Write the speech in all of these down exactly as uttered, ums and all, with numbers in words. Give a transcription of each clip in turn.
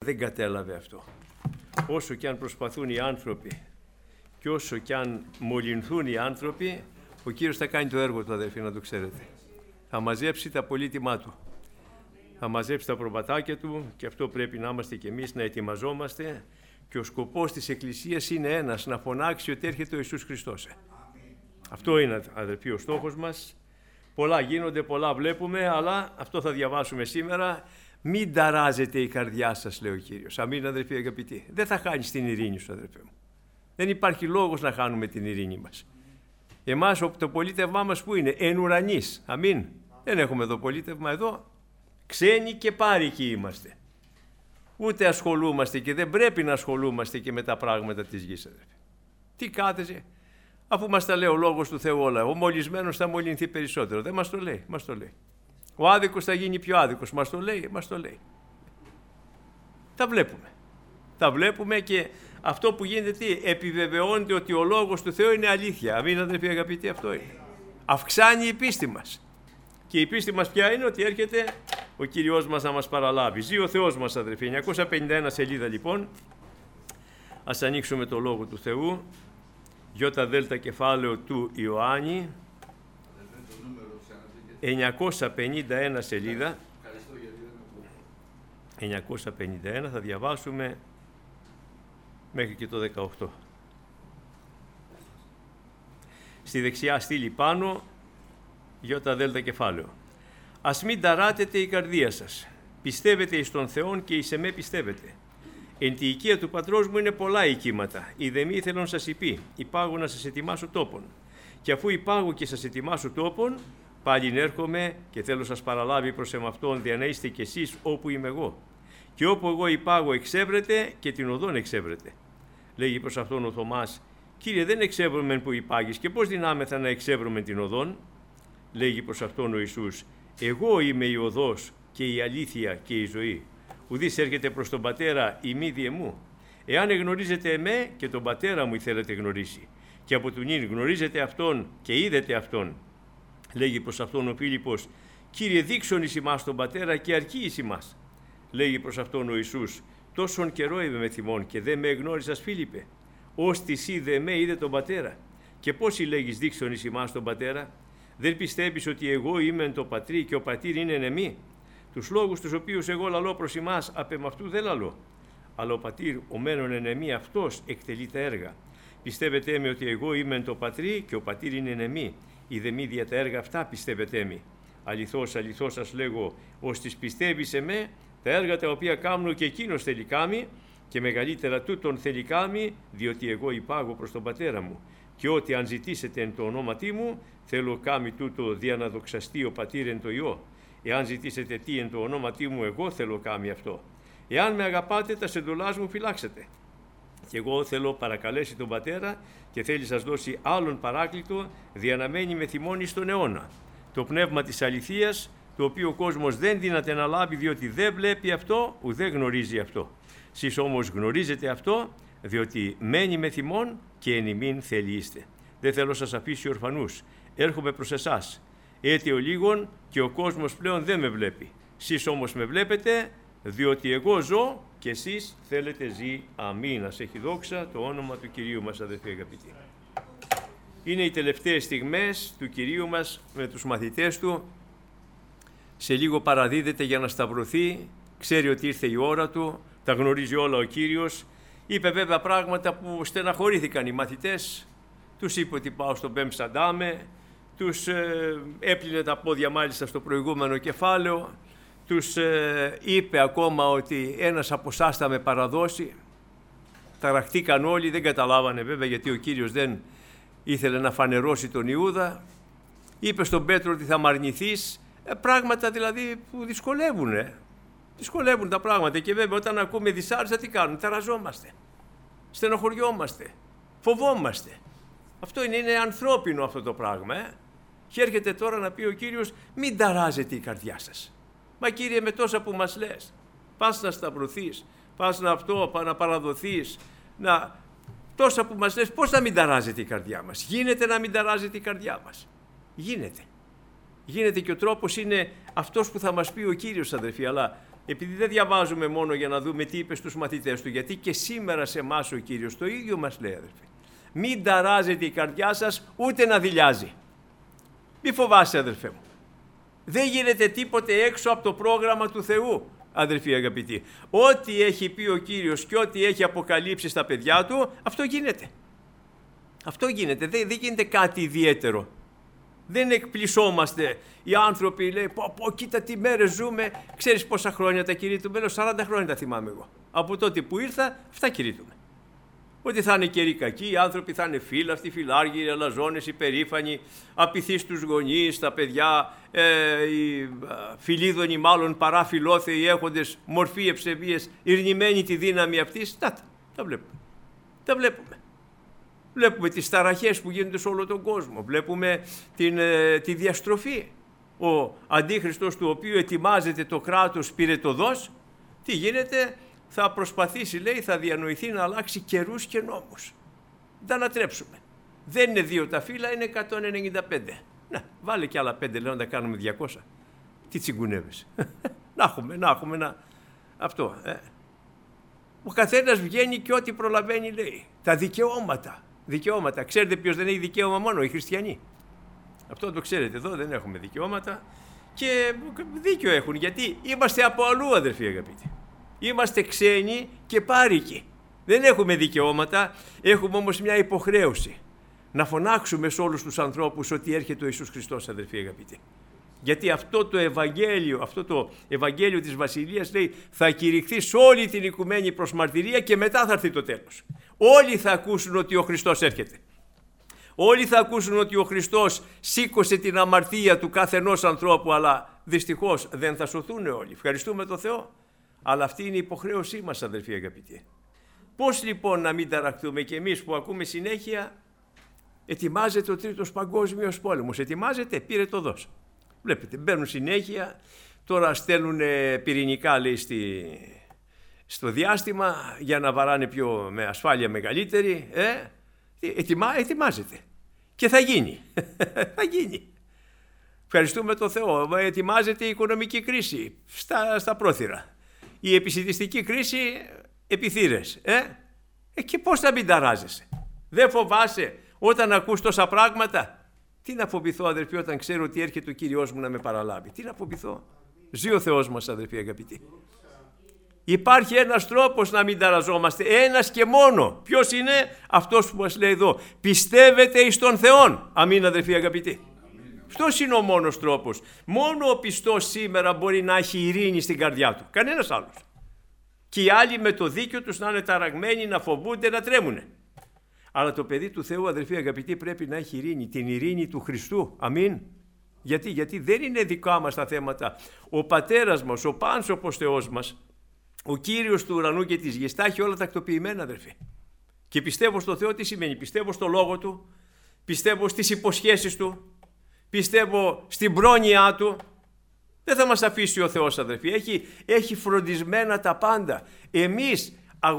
δεν κατέλαβε αυτό. Όσο και αν προσπαθούν οι άνθρωποι και όσο και αν μολυνθούν οι άνθρωποι, ο Κύριος θα κάνει το έργο του, αδερφοί, να το ξέρετε. Θα μαζέψει τα πολύτιμά του. Θα μαζέψει τα προπατάκια του και αυτό πρέπει να είμαστε κι εμείς, να ετοιμαζόμαστε. Και ο σκοπός της Εκκλησίας είναι ένας, να φωνάξει ότι έρχεται ο Ιησούς Χριστός. Αυτό είναι, αδερφοί, ο στόχος μας. Πολλά γίνονται, πολλά βλέπουμε, αλλά αυτό θα διαβάσουμε σήμερα. Μην ταράζετε η καρδιά σας, λέει ο Κύριος. Αμήν, αδερφοί αγαπητοί. Δεν θα χάνεις την ειρήνη σου, αδερφέ μου. Δεν υπάρχει λόγος να χάνουμε την ειρήνη μας. Εμάς το πολίτευμά μας που είναι? Εν ουρανής. Αμήν. Δεν έχουμε εδώ πολίτευμα εδώ. Ξένοι και πάρικοι είμαστε. Ούτε ασχολούμαστε και δεν πρέπει να ασχολούμαστε και με τα πράγματα της γης, αδερφέ. Τι κάθεσαι, αφού μας τα λέει ο Λόγος του Θεού όλα. Ο μολυσμένος θα μολυνθεί περισσότερο. Δεν μας το λέει, μας το λέει. Ο άδικος θα γίνει πιο άδικος. Μας το λέει, μας το λέει. Τα βλέπουμε. Τα βλέπουμε και αυτό που γίνεται τι? Επιβεβαιώνεται ότι ο Λόγος του Θεού είναι αλήθεια. Αμήν, αδερφοί αγαπητοί, αυτό είναι. Αυξάνει η πίστη μας. Και η πίστη μας ποια είναι? Ότι έρχεται ο Κύριος μας να μας παραλάβει. Ζει ο Θεός μας, αδερφοί. εννιακόσια πενήντα ένα σελίδα λοιπόν. Ας ανοίξουμε το Λόγο του Θεού. Γιώτα δέλτα κεφάλαιο του Ιωάννη. εννιακόσια πενήντα ένα σελίδα. εννιακόσια πενήντα ένα θα διαβάσουμε μέχρι και το δεκαοκτώ. Στη δεξιά στήλη πάνω, γιώτα δέλτα κεφάλαιο. Ας μην ταράτετε η καρδία σας. Πιστεύετε εις τον Θεόν και εις εμέ πιστεύετε. Εν τη οικία του πατρός μου είναι πολλά οικίματα. Ιδεμή θέλων σας υπεί, υπάγω να σας ετοιμάσω τόπον. Και αφού υπάγω και σας ετοιμάσω τόπον, πάλιν έρχομαι και θέλω σας παραλάβει προς εμαυτόν, δια να είστε κι εσείς όπου είμαι εγώ. Και όπου εγώ υπάγω εξέβρετε και την οδόν εξέβρετε. Λέγει προς αυτόν ο Θωμάς, Κύριε, δεν εξέβρωμεν που υπάγεις και πώς δυνάμεθα να εξέβρωμεν την οδόν? Λέγει προς αυτόν ο Ιησούς, εγώ είμαι η οδός και η αλήθεια και η ζωή. Ουδής έρχεται προς τον Πατέρα ημί διε μου. Εάν εγνωρίζετε εμέ και τον Πατέρα μου θέλετε γνωρίσει. Και από του νυν γνωρίζετε αυτόν και είδετε αυτόν. Λέγει προς αυτόν ο Φίλιππος, Κύριε, δείξον εις ημάς τον Πατέρα και αρκεί εις ημάς. Λέγει προς αυτόν ο Ιησούς, τόσον καιρό είμαι με θυμών και δεν με εγνώρισας, Φίλιππε. Ως τη σύ δε με είδε τον Πατέρα. Και πόσοι λέγεις δείξον εις ημάς τον Πατέρα? Δεν πιστεύεις ότι εγώ είμαι εν το Πατρί και ο Πατήρ είναι εν εμεί? Τους λόγους τους οποίους εγώ λαλώ προς ημάς, απ' εμαυτού δεν λαλώ. Αλλά ο Πατήρ ο μένων εν εμεί, αυτός εκτελεί τα έργα. Πιστεύετε με ότι εγώ είμαι εν το Πατρί και ο Πατήρ είναι εν εμεί. Είδε μη δια τα έργα αυτά πιστεύετε με. Αληθώς, αληθώς σας λέγω, ως τις πιστεύει σε με, τα έργα τα οποία κάνω και εκείνος θέλει κάμει, και μεγαλύτερα τούτον θέλει κάμει, διότι εγώ υπάγω προς τον Πατέρα μου. Και ότι αν ζητήσετε εν το ονόματί μου, θέλω κάμει τούτο δια να δοξαστεί ο Πατήρ εν το Υιό. Εάν ζητήσετε τι εν το ονόματί μου, εγώ θέλω κάμει αυτό. Εάν με αγαπάτε, τα σεντολάς μου φυλάξετε. Και εγώ θέλω παρακαλέσει τον Πατέρα και θέλει σας δώσει άλλον παράκλητο, δια να μένει με θυμώνει στον αιώνα. Το πνεύμα της αληθείας, το οποίο ο κόσμος δεν δύναται να λάβει, διότι δεν βλέπει αυτό, ουδέ γνωρίζει αυτό. Σεις όμως γνωρίζετε αυτό, διότι μένει με θυμών και εν ημίν θέλει είστε. Δεν θέλω σας αφήσει ορφανούς. Έρχομαι προς εσάς. Έτι ο λίγον και ο κόσμος πλέον δεν με βλέπει. Σεις όμως με βλέπετε, διότι εγώ ζω και εσείς θέλετε ζει. Αμήν. Ας έχει δόξα το όνομα του Κυρίου μας, αδελφοί αγαπητοί. Είναι οι τελευταίες στιγμές του Κυρίου μας με τους μαθητές του. Σε λίγο παραδίδεται για να σταυρωθεί. Ξέρει ότι ήρθε η ώρα του. Τα γνωρίζει όλα ο Κύριος. Είπε βέβαια πράγματα που στεναχωρήθηκαν οι μαθητές. Τους είπε ότι πάω στον Πεμ Σαντάμε. Τους ε, έπλυνε τα πόδια μάλιστα στο προηγούμενο κεφάλαιο. Τους ε, είπε ακόμα ότι ένας από εσάς θα με παραδώσει. Ταραχτήκαν όλοι, δεν καταλάβανε βέβαια γιατί ο Κύριος δεν ήθελε να φανερώσει τον Ιούδα. Είπε στον Πέτρο ότι θα μ' αρνηθείς. Ε, πράγματα δηλαδή που δυσκολεύουν. Ε. Δυσκολεύουν τα πράγματα και βέβαια όταν ακούμε δυσάρεστα τι κάνουν? Ταραζόμαστε, στενοχωριόμαστε, φοβόμαστε. Αυτό είναι, είναι ανθρώπινο αυτό το πράγμα. Ε. Και έρχεται τώρα να πει ο Κύριος, μην ταράζετε η καρδιά σας. Μα Κύριε, με τόσα που μας λες, πας να σταυρωθείς, πας να αυτό, να παραδοθείς, να... τόσα που μας λες, πώς να μην ταράζεται η καρδιά μας? Γίνεται να μην ταράζεται η καρδιά μας. Γίνεται. Γίνεται και ο τρόπος είναι αυτός που θα μας πει ο Κύριος, αδελφοί, αλλά επειδή δεν διαβάζουμε μόνο για να δούμε τι είπε στους μαθητές του, γιατί και σήμερα σε εμάς ο Κύριος το ίδιο μας λέει, αδερφοί. Μην ταράζετε η καρδιά σας, ούτε να δειλιάζει. Μη φοβάσαι, αδερφέ μου. Δεν γίνεται τίποτε έξω από το πρόγραμμα του Θεού, αδερφοί αγαπητοί. Ό,τι έχει πει ο Κύριος και ό,τι έχει αποκαλύψει στα παιδιά του, αυτό γίνεται. Αυτό γίνεται, δεν, δεν γίνεται κάτι ιδιαίτερο. Δεν εκπλησόμαστε. Οι άνθρωποι λέει, πω, πω, κοίτα τι μέρες ζούμε. Ξέρεις πόσα χρόνια τα κηρύττουμε? Λέω, σαράντα χρόνια τα θυμάμαι εγώ. Από τότε που ήρθα, αυτά κηρύττουμε. Ότι θα είναι καιροί κακοί, οι άνθρωποι θα είναι φύλαυτοι, φιλάργυροι, αλαζόνες, υπερήφανοι, απειθείς στους γονείς, τα παιδιά, ε, οι φιλίδωνοι μάλλον παρά φιλόθεοι, έχοντες μορφή ευσεβίες, ειρνημένοι τη δύναμη αυτής. Τα, τα βλέπουμε. Τα βλέπουμε. Βλέπουμε τις ταραχές που γίνονται σε όλο τον κόσμο. Βλέπουμε την, ε, τη διαστροφή. Ο Αντίχριστος, του οποίου ετοιμάζεται το κράτος πυρετοδός, τι γίνεται? Θα προσπαθήσει, λέει, θα διανοηθεί να αλλάξει καιρούς και νόμους. Δεν τα ανατρέψουμε. Δεν είναι δύο τα φύλλα, είναι εκατόν ενενήντα πέντε. Να, βάλε και άλλα πέντε, λέω, να τα κάνουμε διακόσια. Τι τσιγκουνεύεις. να έχουμε, να έχουμε, να... Αυτό. Ε. Ο καθένας βγαίνει και ό,τι προλαβαίνει, λέει. Τα δικαιώματα. Δικαιώματα. Ξέρετε ποιος δεν έχει δικαίωμα? Μόνο οι χριστιανοί. Αυτό το ξέρετε. Εδώ δεν έχουμε δικαιώματα. Και δίκιο έχουν, γιατί είμαστε από αλλού, αδερφοί αγαπητοί. Είμαστε ξένοι και πάρικοι. Δεν έχουμε δικαιώματα, έχουμε όμως μια υποχρέωση. Να φωνάξουμε σε όλους τους ανθρώπους ότι έρχεται ο Ιησούς Χριστός, αδερφοί αγαπητοί. Γιατί αυτό το Ευαγγέλιο, αυτό το Ευαγγέλιο της Βασιλείας, λέει, θα κηρυχθεί σε όλη την οικουμένη προς μαρτυρία και μετά θα έρθει το τέλος. Όλοι θα ακούσουν ότι ο Χριστός έρχεται. Όλοι θα ακούσουν ότι ο Χριστός σήκωσε την αμαρτία του καθενός ανθρώπου, αλλά δυστυχώς δεν θα σωθούν όλοι. Ευχαριστούμε τον Θεό. Αλλά αυτή είναι η υποχρέωσή μας, αδερφοί αγαπητοί. Πώς λοιπόν να μην ταραχτούμε κι εμείς που ακούμε συνέχεια? Ετοιμάζεται ο τρίτος παγκόσμιος πόλεμος. Ετοιμάζεται, πήρε το δώσ. Βλέπετε, μπαίνουν συνέχεια, τώρα στέλνουν πυρηνικά, λέει, στη, στο διάστημα για να βαράνε πιο, με ασφάλεια μεγαλύτερη. Ε, ετοιμά, ετοιμάζεται. Και θα γίνει. θα γίνει. Ευχαριστούμε τον Θεό. Ετοιμάζεται η οικονομική κρίση στα, στα πρόθυρα. Η επισιτιστική κρίση επιθύρες. Ε? ε, και πώς να μην ταράζεσαι? Δεν φοβάσαι όταν ακούς τόσα πράγματα? Τι να φοβηθώ, αδερφοί, όταν ξέρω ότι έρχεται ο Κύριος μου να με παραλάβει? Τι να φοβηθώ? Ζει ο Θεός μας, αδερφοί αγαπητοί. Υπάρχει ένας τρόπος να μην ταραζόμαστε, ένας και μόνο. Ποιος είναι? Αυτός που μας λέει εδώ. Πιστεύετε εις τον Θεόν. Αμήν, αδερφοί αγαπητοί. Αυτός είναι ο μόνος τρόπος. Μόνο ο πιστός σήμερα μπορεί να έχει ειρήνη στην καρδιά του. Κανένας άλλος. Και οι άλλοι με το δίκιο τους να είναι ταραγμένοι, να φοβούνται, να τρέμουνε. Αλλά το παιδί του Θεού, αδερφοί αγαπητοί, πρέπει να έχει ειρήνη. Την ειρήνη του Χριστού. Αμήν. Γιατί, γιατί δεν είναι δικά μας τα θέματα. Ο πατέρας μας, ο πάνσοπος Θεός μας, ο Κύριος του ουρανού και της γης, τα έχει όλα τακτοποιημένα, αδερφοί. Και πιστεύω στο Θεό τι σημαίνει? Πιστεύω στο Λόγο Του, πιστεύω στις υποσχέσεις Του, πιστεύω στην πρόνοιά Του. Δεν θα μας αφήσει ο Θεός, αδερφοί. Έχει, έχει φροντισμένα τα πάντα. Εμείς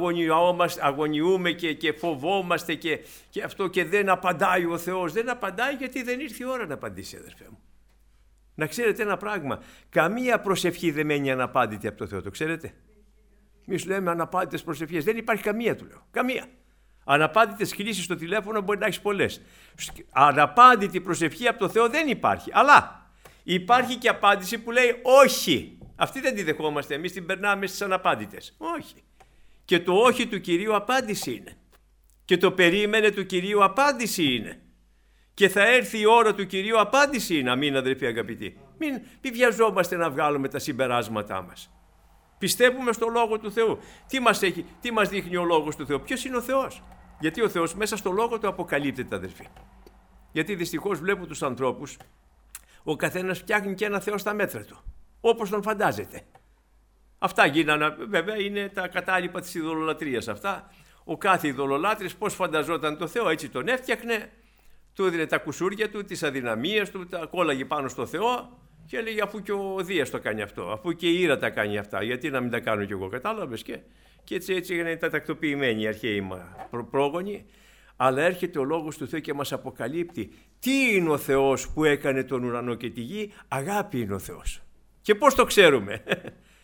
αγωνιούμε και, και φοβόμαστε και, και αυτό, και δεν απαντάει ο Θεός. Δεν απαντάει γιατί δεν ήρθε η ώρα να απαντήσει, αδερφέ μου. Να ξέρετε ένα πράγμα. Καμία προσευχή δεν μένει αναπάντητη από το Θεό. Το ξέρετε? Εμείς λέμε αναπάντητες προσευχές. Δεν υπάρχει καμία, του λέω. Καμία. Αναπάντητες κλήσεις στο τηλέφωνο μπορεί να έχεις πολλές. Αναπάντητη προσευχή από το Θεό δεν υπάρχει. Αλλά υπάρχει και απάντηση που λέει όχι. Αυτή δεν τη δεχόμαστε. Εμείς την περνάμε στις αναπάντητες. Όχι. Και το όχι του Κυρίου απάντηση είναι. Και το περίμενε του Κυρίου απάντηση είναι. Και θα έρθει η ώρα του Κυρίου απάντηση είναι. Αμήν, αδερφοί αγαπητοί. Μην, μην βιαζόμαστε να βγάλουμε τα συμπεράσματά μας. Πιστεύουμε στο Λόγο του Θεού. Τι μας, έχει, τι μας δείχνει ο Λόγος του Θεού? Ποιος είναι ο Θεός? Γιατί ο Θεός μέσα στο Λόγο του αποκαλύπτεται, αδερφοί. Γιατί δυστυχώς βλέπω τους ανθρώπους, ο καθένας φτιάχνει και ένα Θεό στα μέτρα του, όπως τον φαντάζεται. Αυτά γίνανε, βέβαια, είναι τα κατάλοιπα της ειδωλολατρίας αυτά. Ο κάθε ειδωλολάτρης πώς φανταζόταν το Θεό, έτσι τον έφτιαχνε, του έδινε τα κουσούρια του, τις αδυναμίες του, τα κόλλαγε πάνω στο Θεό και έλεγε αφού και ο Δίας το κάνει αυτό, αφού και η Ήρα τα κάνει αυτά, γιατί να μην τα κάνω κι εγώ, κατάλαβες? Και, και έτσι, έτσι είναι τα τακτοποιημένοι οι αρχαίοι προ, πρόγονοι. Αλλά έρχεται ο Λόγος του Θεού και μας αποκαλύπτει τι είναι ο Θεός που έκανε τον ουρανό και τη γη. Αγάπη είναι ο Θεός. Και πώς το ξέρουμε?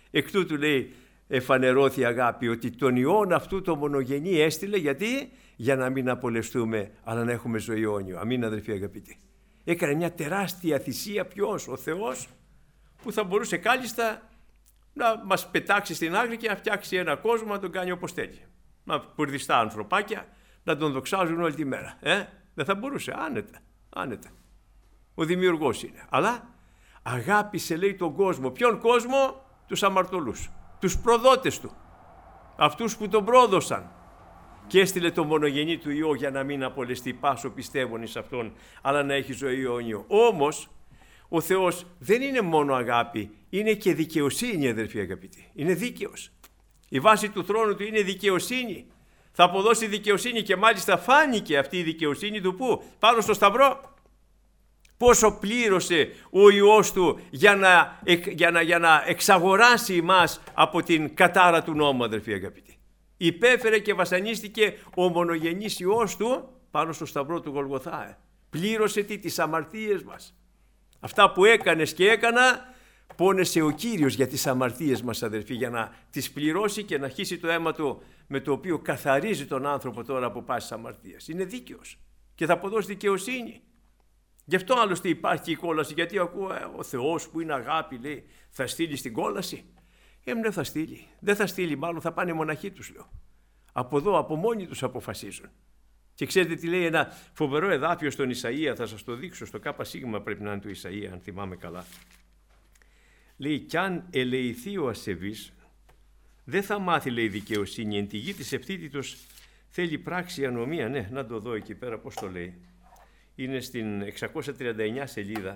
Εκ τούτου λέει εφανερώθη αγάπη, ότι τον Υιόν αυτού το μονογενή έστειλε, γιατί? Για να μην απολεστούμε, αλλά να έχουμε ζωή αιώνιο. Αμήν, αδελφοί αγαπητοί. Έκανε μια τεράστια θυσία. Ποιος? Ο Θεός, που θα μπορούσε κάλλιστα να μας πετάξει στην άκρη και να φτιάξει ένα κόσμο, να τον κάνει όπως θέλει. Να κουρδιστά ανθρωπάκια, να τον δοξάζουν όλη τη μέρα. Ε? Δεν θα μπορούσε, άνετα, άνετα. Ο δημιουργός είναι. Αλλά αγάπησε, λέει, τον κόσμο. Ποιον κόσμο? Τους αμαρτωλούς, τους προδότες του, αυτούς που τον πρόδωσαν. Και έστειλε το μονογενή του Υιό για να μην απολεστεί πάσο πιστεύων εις αυτόν, αλλά να έχει ζωή αιώνιο. Όμως ο Θεός δεν είναι μόνο αγάπη, είναι και δικαιοσύνη, αδελφοί αγαπητοί. Είναι δίκαιος. Η βάση του θρόνου του είναι δικαιοσύνη. Θα αποδώσει δικαιοσύνη, και μάλιστα φάνηκε αυτή η δικαιοσύνη του πού? Πάνω στο Σταυρό. Πόσο πλήρωσε ο Υιός του για να, για να, για να εξαγοράσει εμάς από την κατάρα του νόμου, αδελφοί αγαπητοί. Υπέφερε και βασανίστηκε ο μονογενής Υιός του πάνω στο Σταυρό του Γολγοθά. Πλήρωσε τι? Τις αμαρτίες μας. Αυτά που έκανες και έκανα, πόνεσε ο Κύριος για τις αμαρτίες μας, αδελφοί, για να τις πληρώσει και να χύσει το αίμα του, με το οποίο καθαρίζει τον άνθρωπο τώρα από πάσης αμαρτίας. Είναι δίκαιος και θα αποδώσει δικαιοσύνη. Γι' αυτό άλλωστε υπάρχει η κόλαση, γιατί ακούω ε, ο Θεός που είναι αγάπη, λέει, θα στείλει στην κόλαση. Ε, δεν θα στείλει. Δεν θα στείλει, μάλλον θα πάνε μοναχοί τους, λέω. Από εδώ, από μόνοι τους αποφασίζουν. Και ξέρετε τι λέει ένα φοβερό εδάφιο στον Ισαΐα, θα σας το δείξω, στο ΚΣ πρέπει να είναι του Ισαΐα, αν θυμάμαι καλά. Λέει, κι αν ελεηθεί ο ασεβής, δεν θα μάθει, λέει, δικαιοσύνη, εν τη γη της ευθύτητος θέλει πράξη ανομία. Ναι, να το δω εκεί πέρα πώς το λέει. Είναι στην εξακόσια τριάντα εννιά σελίδα,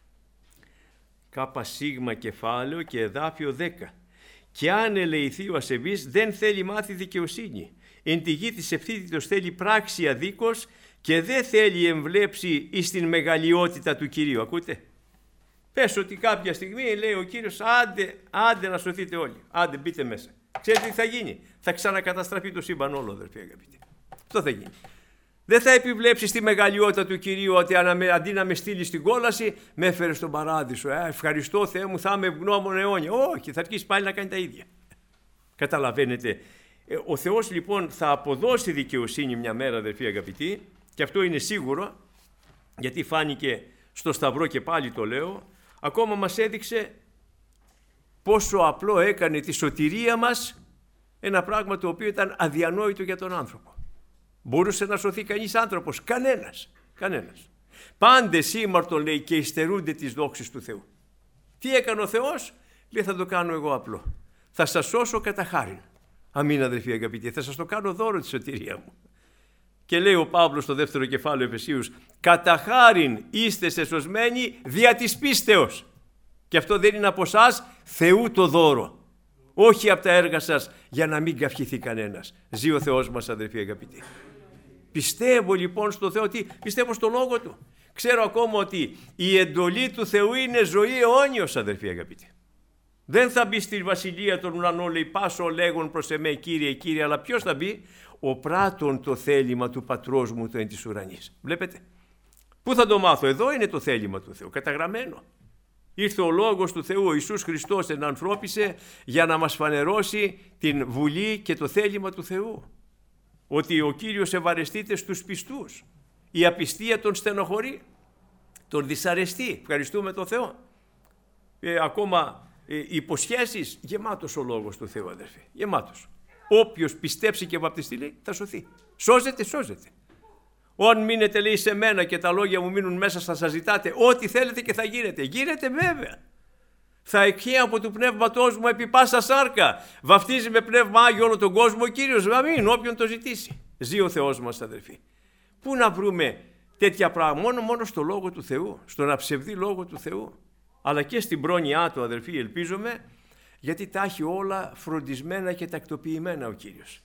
ΚΣ κεφάλαιο και εδάφιο δέκα. Και αν ελεηθεί ο ασεβής, δεν θέλει μάθει δικαιοσύνη. Εν τη γη της ευθύτητος θέλει πράξη αδίκως και δεν θέλει εμβλέψει εις την μεγαλειότητα του Κυρίου. Ακούτε? Πες ότι κάποια στιγμή λέει ο Κύριος, άντε, άντε να σωθείτε όλοι. Άντε, μπείτε μέσα. Ξέρετε τι θα γίνει? Θα ξανακαταστραφεί το σύμπαν όλο, αδελφοί αγαπητοί. Αυτό θα γίνει. Δεν θα επιβλέψει στη μεγαλειότητα του Κυρίου, ότι αντί να με στείλει στην κόλαση, με έφερε στον παράδεισο. Ε, ευχαριστώ, Θεέ μου, θα είμαι ευγνώμων αιώνια. Όχι, θα αρχίσει πάλι να κάνει τα ίδια. Καταλαβαίνετε? Ο Θεός λοιπόν θα αποδώσει δικαιοσύνη μια μέρα, αδελφοί αγαπητοί, και αυτό είναι σίγουρο, γιατί φάνηκε στο Σταυρό, και πάλι το λέω. Ακόμα μας έδειξε πόσο απλό έκανε τη σωτηρία μας, ένα πράγμα το οποίο ήταν αδιανόητο για τον άνθρωπο. Μπορούσε να σωθεί κανείς άνθρωπος? Κανένας. Κανένας. Πάντες σήμαρτον, λέει, και υστερούνται τις δόξης του Θεού. Τι έκανε ο Θεός? Λέει, θα το κάνω εγώ απλό. Θα σας σώσω κατά χάριν. Αμήν, αδελφοί αγαπητοί, θα σας το κάνω δώρο τη σωτηρία μου. Και λέει ο Παύλος στο δεύτερο κεφάλαιο Εφεσίους, κατά χάριν είστε σεσωσμένοι δια της πίστεως. Και αυτό δεν είναι από εσάς, Θεού το δώρο. Όχι από τα έργα σας, για να μην καυχηθεί κανένας. Ζει ο Θεός μας, αδελφοί αγαπητοί. Πιστεύω λοιπόν στο Θεό, ότι πιστεύω στο Λόγο Του. Ξέρω ακόμα ότι η εντολή του Θεού είναι ζωή αιώνιος, αδελφοί αγαπητοί. Δεν θα μπει στη βασιλεία των ουρανών, λέει, πάσο λέγον προς εμέ, Κύριε, Κύριε, αλλά ποιος θα μπει? Ο πράττων το θέλημα του πατρός μου το εν της ουρανής. Βλέπετε? Πού θα το μάθω? Εδώ είναι το θέλημα του Θεού, καταγραμμένο. Ήρθε ο Λόγος του Θεού, ο Ιησούς Χριστός, ενανθρώπισε για να μας φανερώσει την βουλή και το θέλημα του Θεού. Ότι ο Κύριος ευαρεστείται στους πιστούς. Η απιστία τον στενοχωρεί, τον δυσαρεστεί. Ευχαριστούμε τον Θεό. Ε, ακόμα ε, υποσχέσεις, γεμάτος ο Λόγος του Θεού, αδερφοί. Γεμάτος. Όποιος πιστέψει και βαπτιστεί, λέει, θα σωθεί. Σώζεται, σώζεται. Αν μείνετε, λέει, σε μένα και τα λόγια μου μείνουν μέσα, θα σας ζητάτε ό,τι θέλετε και θα γίνετε. Γίνεται βέβαια. Θα εκχεί από του πνεύματός μου επί πάσα σάρκα. Βαφτίζει με πνεύμα Άγιο όλο τον κόσμο ο Κύριος. Αμήν, όποιον το ζητήσει. Ζει ο Θεός μας, αδερφοί. Πού να βρούμε τέτοια πράγματα? Μόνο, μόνο στο Λόγο του Θεού, στον αψευδή Λόγο του Θεού. Αλλά και στην πρόνοιά του, αδερφοί, ελπίζομαι, γιατί τα έχει όλα φροντισμένα και τακτοποιημένα ο Κύριος.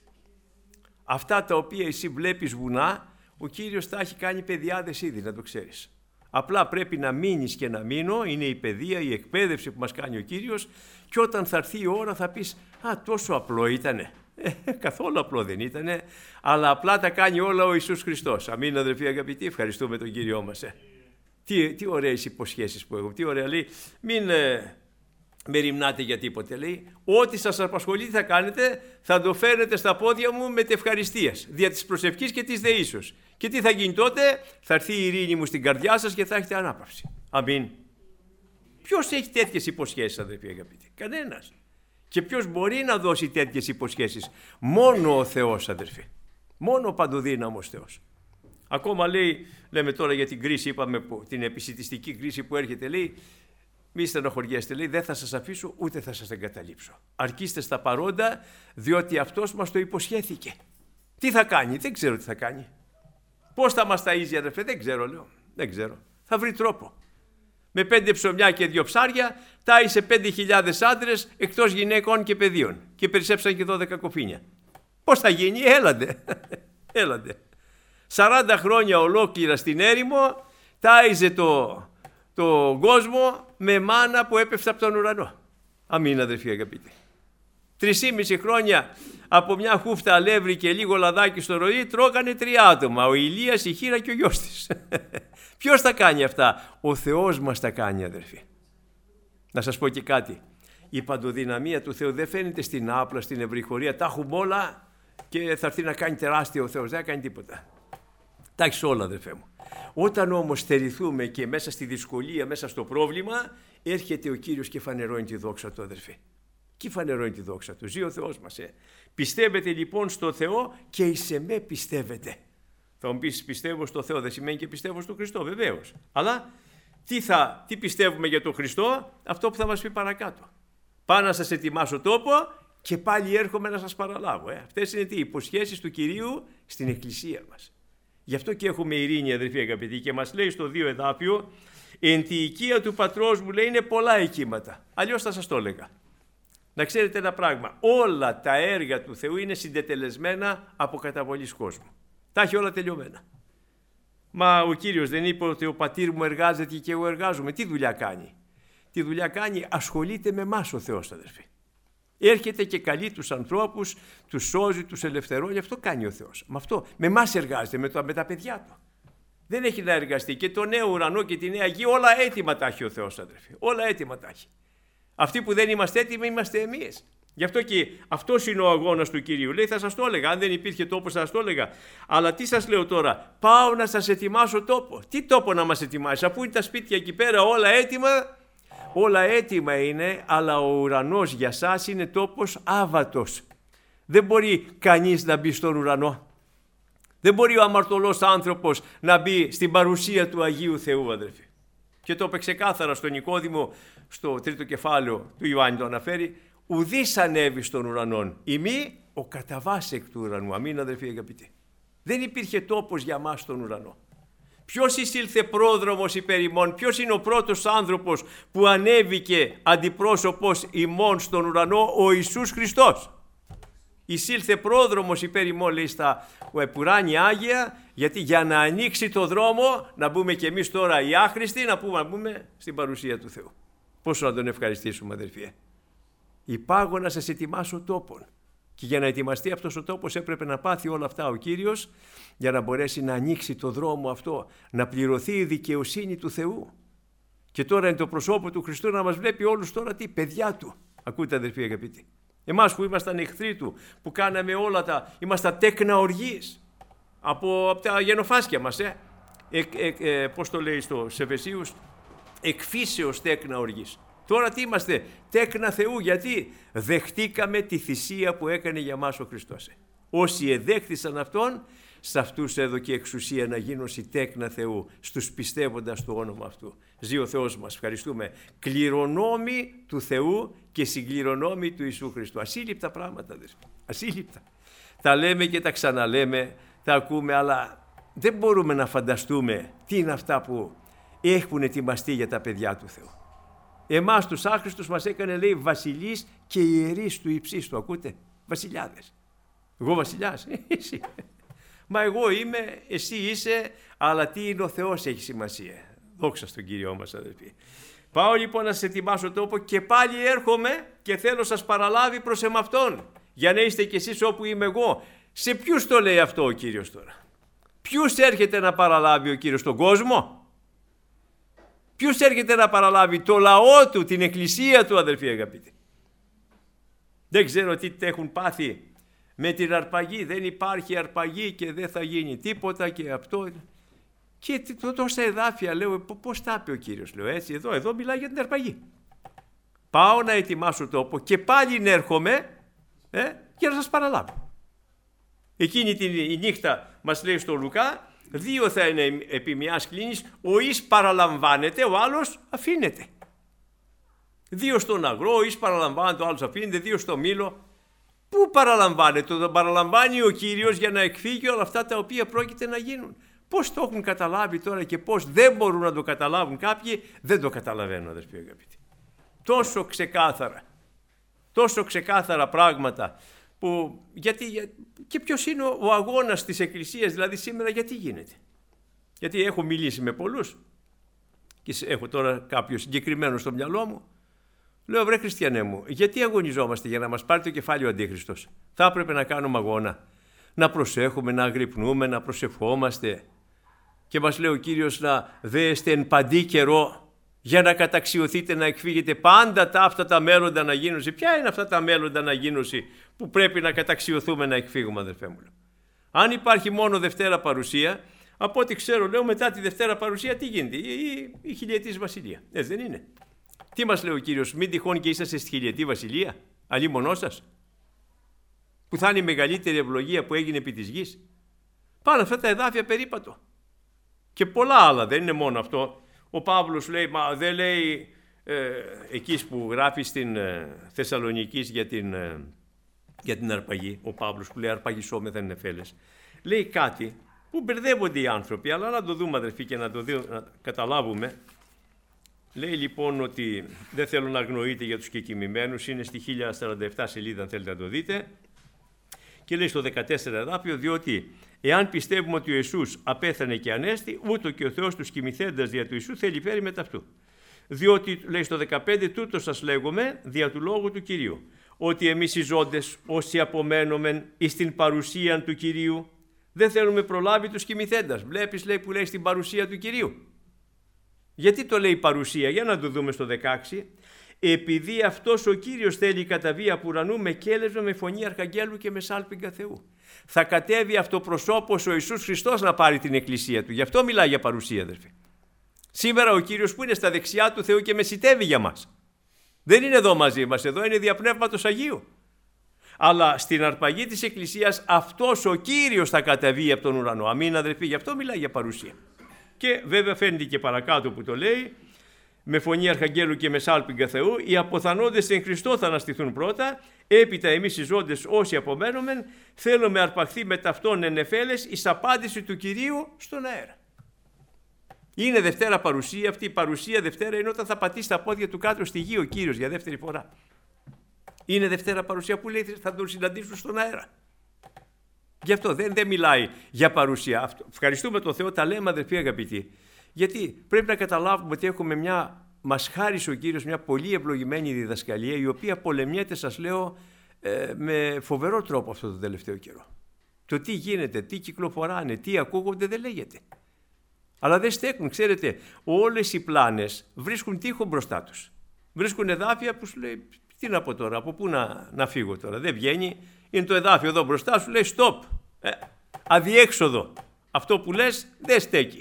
Αυτά τα οποία εσύ βλέπεις βουνά, ο Κύριος τα έχει κάνει παιδιάδες ήδη, να το ξέρεις. Απλά πρέπει να μείνεις και να μείνω, είναι η παιδεία, η εκπαίδευση που μας κάνει ο Κύριος, και όταν θα έρθει η ώρα θα πεις, α, τόσο απλό ήτανε. Ε, καθόλου απλό δεν ήτανε, αλλά απλά τα κάνει όλα ο Ιησούς Χριστός. Αμήν, αδελφοί αγαπητοί, ευχαριστούμε τον Κύριό μας. Ε. Τι, τι ωραίες υποσχέσεις που έχουμε, τι ωραία λέει, μην... Ε, μεριμνάτε για τίποτε, λέει. Ό,τι σας απασχολεί τι θα κάνετε, θα το φέρετε στα πόδια μου με τευχαριστίας, δια της προσευχής και της δεήσεως. Και τι θα γίνει τότε? Θα έρθει η ειρήνη μου στην καρδιά σας και θα έχετε ανάπαυση. Αμήν. Ποιος έχει τέτοιες υποσχέσεις, αδελφοί αγαπητοί? Κανένας. Και ποιος μπορεί να δώσει τέτοιες υποσχέσεις? Μόνο ο Θεός, αδελφοί. Μόνο ο παντοδύναμος Θεός. Ακόμα λέει, λέμε τώρα για την κρίση, είπαμε την επισιτιστική κρίση που έρχεται, λέει, μη στενοχωριέστε, λέει, δεν θα σας αφήσω ούτε θα σας εγκαταλείψω. Αρκείστε στα παρόντα, διότι αυτός μας το υποσχέθηκε. Τι θα κάνει? Δεν ξέρω τι θα κάνει. Πώς θα μας ταΐζει, αδελφέ? Δεν ξέρω, λέω. Δεν ξέρω. Θα βρει τρόπο. Με πέντε ψωμιά και δύο ψάρια τάισε πέντε χιλιάδες άντρες εκτός γυναικών και παιδίων και περισσέψαν και δώδεκα κοφίνια. Πώς θα γίνει? Έλαντε. Έλαντε. σαράντα χρόνια ολόκληρα στην έρημο τάιζε το, το κόσμο με μάνα που έπεφτε από τον ουρανό. Αμήν, αδελφοί αγαπητοί. Τρισήμιση χρόνια από μια χούφτα αλεύρι και λίγο λαδάκι στο ροή τρώγανε τρία άτομα. Ο Ηλίας, η Χήρα και ο γιος της. Ποιος τα κάνει αυτά? Ο Θεός μας τα κάνει, αδελφοί. Να σας πω και κάτι. Η παντοδυναμία του Θεού δεν φαίνεται στην άπλα, στην ευρυχωρία. Τα έχουμε όλα και θα έρθει να κάνει τεράστιο ο Θεός. Δεν θα κάνει τίποτα. Τα έχεις όλα, αδελφέ μου. Όταν όμως στερηθούμε και μέσα στη δυσκολία, μέσα στο πρόβλημα, έρχεται ο Κύριος και φανερώνει τη δόξα του, αδελφέ. Και φανερώνει τη δόξα του. Ζει ο Θεός μας. Ε. Πιστεύετε λοιπόν στο Θεό και εις εμέ πιστεύετε. Θα μου πεις, πιστεύω στο Θεό, δεν σημαίνει και πιστεύω στον Χριστό, βεβαίως. Αλλά τι, θα, τι πιστεύουμε για τον Χριστό? Αυτό που θα μας πει παρακάτω. Πάω να σας ετοιμάσω τόπο και πάλι έρχομαι να σας παραλάβω. Ε. Αυτές είναι οι υποσχέσεις του Κυρίου στην Εκκλησία μας. Γι' αυτό και έχουμε ειρήνη, αδελφοί αγαπητοί, και μας λέει στο δύο εδάφιο, εν τη οικία του πατρός μου, λέει, είναι πολλά οικήματα. Αλλιώς θα σας το έλεγα. Να ξέρετε ένα πράγμα, όλα τα έργα του Θεού είναι συντετελεσμένα από καταβολής κόσμου. Τα έχει όλα τελειωμένα. Μα ο Κύριος δεν είπε ότι ο πατήρ μου εργάζεται και εγώ εργάζομαι? Τι δουλειά κάνει? Τι δουλειά κάνει? Ασχολείται με εμάς ο Θεός, αδελφοί. Έρχεται και καλεί τους ανθρώπους, τους σώζει, τους ελευθερώνει. Αυτό κάνει ο Θεός. Με αυτό, με εμάς εργάζεται, με, το, με τα παιδιά του. Δεν έχει να εργαστεί. Και το νέο ουρανό και τη νέα γη, όλα έτοιμα τα έχει ο Θεός, αδελφοί. Όλα έτοιμα τα έχει. Αυτοί που δεν είμαστε έτοιμοι είμαστε εμείς. Γι' αυτό και αυτός είναι ο αγώνας του Κυρίου. Λέει, θα σας το έλεγα. Αν δεν υπήρχε τόπο, θα σας το έλεγα. Αλλά τι σας λέω τώρα? Πάω να σας ετοιμάσω τόπο. Τι τόπο να μας ετοιμάσει? Αφού είναι τα σπίτια εκεί πέρα όλα έτοιμα. Όλα έτοιμα είναι, αλλά ο ουρανός για σας είναι τόπος άβατος. Δεν μπορεί κανείς να μπει στον ουρανό. Δεν μπορεί ο αμαρτωλός άνθρωπος να μπει στην παρουσία του Αγίου Θεού, αδελφοί. Και το είπε ξεκάθαρα στον Νικόδημο, στο τρίτο κεφάλαιο του Ιωάννη το αναφέρει, ουδής ανέβη στον ουρανόν, ημί ο καταβάς εκ του ουρανού. Αμήν, αδελφοί αγαπητοί. Δεν υπήρχε τόπος για μας στον ουρανό. Ποιος εισήλθε πρόδρομος υπέρ ημών? Ποιος είναι ο πρώτος άνθρωπος που ανέβηκε αντιπρόσωπος ημών στον ουρανό? Ο Ιησούς Χριστός. Εισήλθε πρόδρομος υπέρ ημών, λέει στα ουράνια Άγια, γιατί για να ανοίξει το δρόμο, να μπούμε κι εμείς τώρα οι άχρηστοι, να πούμε, να μπούμε στην παρουσία του Θεού. Πόσο να τον ευχαριστήσουμε, αδελφοί. Υπάγω να σας ετοιμάσω τόπον. Και για να ετοιμαστεί αυτός ο τόπος έπρεπε να πάθει όλα αυτά ο Κύριος, για να μπορέσει να ανοίξει το δρόμο αυτό, να πληρωθεί η δικαιοσύνη του Θεού. Και τώρα είναι το προσώπο του Χριστού να μας βλέπει όλους τώρα τι? Παιδιά του. Ακούτε, αδελφοί αγαπητοί. Εμάς που ήμασταν εχθροί του, που κάναμε όλα τα, ήμασταν τέκνα οργής από, από τα γενοφάσκια μας, ε. Ε, ε, ε, πώς το λέει στο Εφεσίους, εκφύσεως τέκνα οργής. Τώρα τι είμαστε? Τέκνα Θεού. Γιατί? Δεχτήκαμε τη θυσία που έκανε για μας ο Χριστός. Όσοι εδέχθησαν Αυτόν, σε αυτούς έδωκε εξουσία να γίνουν τέκνα Θεού, στους πιστεύοντας το όνομα Αυτού. Ζει ο Θεός μας, ευχαριστούμε. Κληρονόμοι του Θεού και συγκληρονόμοι του Ιησού Χριστού. Ασύλληπτα πράγματα, αδελφοί. Ασύλληπτα. Τα λέμε και τα ξαναλέμε, τα ακούμε, αλλά δεν μπορούμε να φανταστούμε τι είναι αυτά που έχουν ετοιμαστεί για τα παιδιά του Θεού. Εμάς τους άχρηστους μας έκανε, λέει, βασιλείς και ιερείς του υψίστου. Ακούτε? Βασιλιάδες. Εγώ βασιλιάς? Εσύ. Μα εγώ είμαι, εσύ είσαι, αλλά τι είναι ο Θεός έχει σημασία. Δόξα στον Κύριό μας, αδελφοί. Πάω λοιπόν να σας ετοιμάσω τόπο και πάλι έρχομαι και θέλω σας παραλάβει προς εμαυτόν, για να είστε κι εσείς όπου είμαι εγώ. Σε ποιους το λέει αυτό ο Κύριος τώρα? Ποιους έρχεται να παραλάβει ο Κύριος? Τον κόσμο? Ποιος έρχεται να παραλάβει? Το λαό του, την εκκλησία του, αδελφοί αγαπητοί. Δεν ξέρω τι έχουν πάθει με την αρπαγή. Δεν υπάρχει αρπαγή και δεν θα γίνει τίποτα και αυτό. Και τόσα εδάφια, λέω, πώς τα είπε ο Κύριος? Λέω, έτσι, εδώ, εδώ μιλάει για την αρπαγή. Πάω να ετοιμάσω τόπο και πάλι έρχομαι ε, για να σας παραλάβω. Εκείνη τη νύχτα μας λέει στο Λουκά, δύο θα είναι επί μιας κλίνης, ο εις παραλαμβάνεται, ο άλλος αφήνεται. Δύο στον αγρό, ο εις παραλαμβάνεται, ο άλλος αφήνεται, δύο στο μήλο. Πού παραλαμβάνεται? Το παραλαμβάνει ο Κύριος για να εκφύγει όλα αυτά τα οποία πρόκειται να γίνουν. Πώς το έχουν καταλάβει τώρα και πώς δεν μπορούν να το καταλάβουν κάποιοι, δεν το καταλαβαίνω, αδερφοί αγαπητοί. Τόσο ξεκάθαρα, τόσο ξεκάθαρα πράγματα που, γιατί, και ποιος είναι ο αγώνας της Εκκλησίας δηλαδή σήμερα, γιατί γίνεται? Γιατί έχω μιλήσει με πολλούς και έχω τώρα κάποιο συγκεκριμένο στο μυαλό μου. Λέω, βρε χριστιανέ μου, γιατί αγωνιζόμαστε? Για να μας πάρει το κεφάλι ο Αντίχριστος? Θα έπρεπε να κάνουμε αγώνα, να προσέχουμε, να αγρυπνούμε, να προσευχόμαστε. Και μας λέει ο Κύριος να δέεστε εν παντή καιρό για να καταξιωθείτε, να εκφύγετε πάντα τα αυτά τα μέλλοντα να γίνουν. Ποια είναι αυτά τα μέλλοντα να γίνουν που πρέπει να καταξιωθούμε να εκφύγουμε, αδερφέ μου? Αν υπάρχει μόνο Δευτέρα Παρουσία, από ό,τι ξέρω, λέω, μετά τη Δευτέρα Παρουσία τι γίνεται? Η, η, η χιλιετής βασιλεία. Έτσι δεν είναι? Τι μας λέει ο Κύριος? Μην τυχόν και είσαστε στη χιλιετή βασιλεία, αλίμονό σας, που θα είναι η μεγαλύτερη ευλογία που έγινε επί της γης. Πάνε αυτά τα εδάφια περίπατο. Και πολλά άλλα, δεν είναι μόνο αυτό. Ο Παύλος λέει, μα δεν λέει ε, εκεί που γράφει στην ε, Θεσσαλονικής για την, ε, για την αρπαγή, ο Παύλος που λέει αρπαγισόμεθα νεφέλες, λέει κάτι που μπερδεύονται οι άνθρωποι, αλλά να το δούμε, αδερφοί, και να το δω, να καταλάβουμε. Λέει λοιπόν ότι δεν θέλω να αγνοείτε για τους κεκοιμημένους, είναι στη χίλια σαράντα επτά σελίδα αν θέλετε να το δείτε, και λέει στο δεκατέσσερα εδάφιο, διότι εάν πιστεύουμε ότι ο Ιησούς απέθανε και ανέστη, ούτω και ο Θεός τους κοιμηθέντας δια του Ιησού θέλει φέρει μετά αυτού. Διότι, λέει στο δεκαπέντε, τούτο σας λέγουμε δια του λόγου του Κυρίου, ότι εμείς οι ζώντες όσοι απομένομεν εις την παρουσία του Κυρίου, δεν θέλουμε προλάβει τους κοιμηθέντας. Βλέπεις, λέει, που λέει στην παρουσία του Κυρίου. Γιατί το λέει παρουσία? Για να το δούμε στο δεκαέξι. Επειδή αυτός ο Κύριος θέλει καταβεί από ουρανού με κέλεσμα, με φωνή αρχαγγέλου και με σάλπιγγα Θεού. Θα κατέβει αυτοπροσώπως ο Ιησούς Χριστός να πάρει την εκκλησία του. Γι' αυτό μιλάει για παρουσία, αδερφοί. Σήμερα ο Κύριος που είναι στα δεξιά του Θεού και μεσιτεύει για μας. Δεν είναι εδώ μαζί μας, εδώ είναι δια Πνεύματος Αγίου. Αλλά στην αρπαγή της εκκλησίας αυτός ο Κύριος θα καταβεί από τον ουρανό. Αμήν, αδερφοί, γι' αυτό μιλάει για παρουσία. Και βέβαια φαίνεται και παρακάτω που το λέει, με φωνή αρχαγγέλου και με σάλπιγγα Θεού, οι αποθανόντες εν Χριστώ θα αναστηθούν πρώτα, έπειτα εμείς οι ζώντες όσοι απομένομεν, θέλουμε αρπαχθεί με ταυτόν εν νεφέλες εις απάντηση του Κυρίου στον αέρα. Είναι Δευτέρα παρουσία, αυτή η παρουσία Δευτέρα είναι όταν θα πατήσει τα πόδια του κάτω στη γη ο Κύριος για δεύτερη φορά. Είναι Δευτέρα παρουσία που λέει θα τον συναντήσουν στον αέρα. Γι' αυτό δεν, δεν μιλάει για παρουσία. Αυτό. Ευχαριστούμε τον Θεό, τα λέμε, αδερφοί αγαπητοί. Γιατί πρέπει να καταλάβουμε ότι έχουμε μια, μας χάρισε ο Κύριος μια πολύ ευλογημένη διδασκαλία, η οποία πολεμιέται, σας λέω, ε, με φοβερό τρόπο αυτό το τελευταίο καιρό. Το τι γίνεται, τι κυκλοφοράνε, τι ακούγονται δεν λέγεται. Αλλά δεν στέκουν, ξέρετε, όλες οι πλάνες βρίσκουν τείχο μπροστά τους. Βρίσκουν εδάφια που σου λέει, τι να πω τώρα, από πού να, να φύγω τώρα, δεν βγαίνει. Είναι το εδάφιο εδώ μπροστά σου, λέει stop, ε, αδιέξοδο. Αυτό που λες δεν στέκει.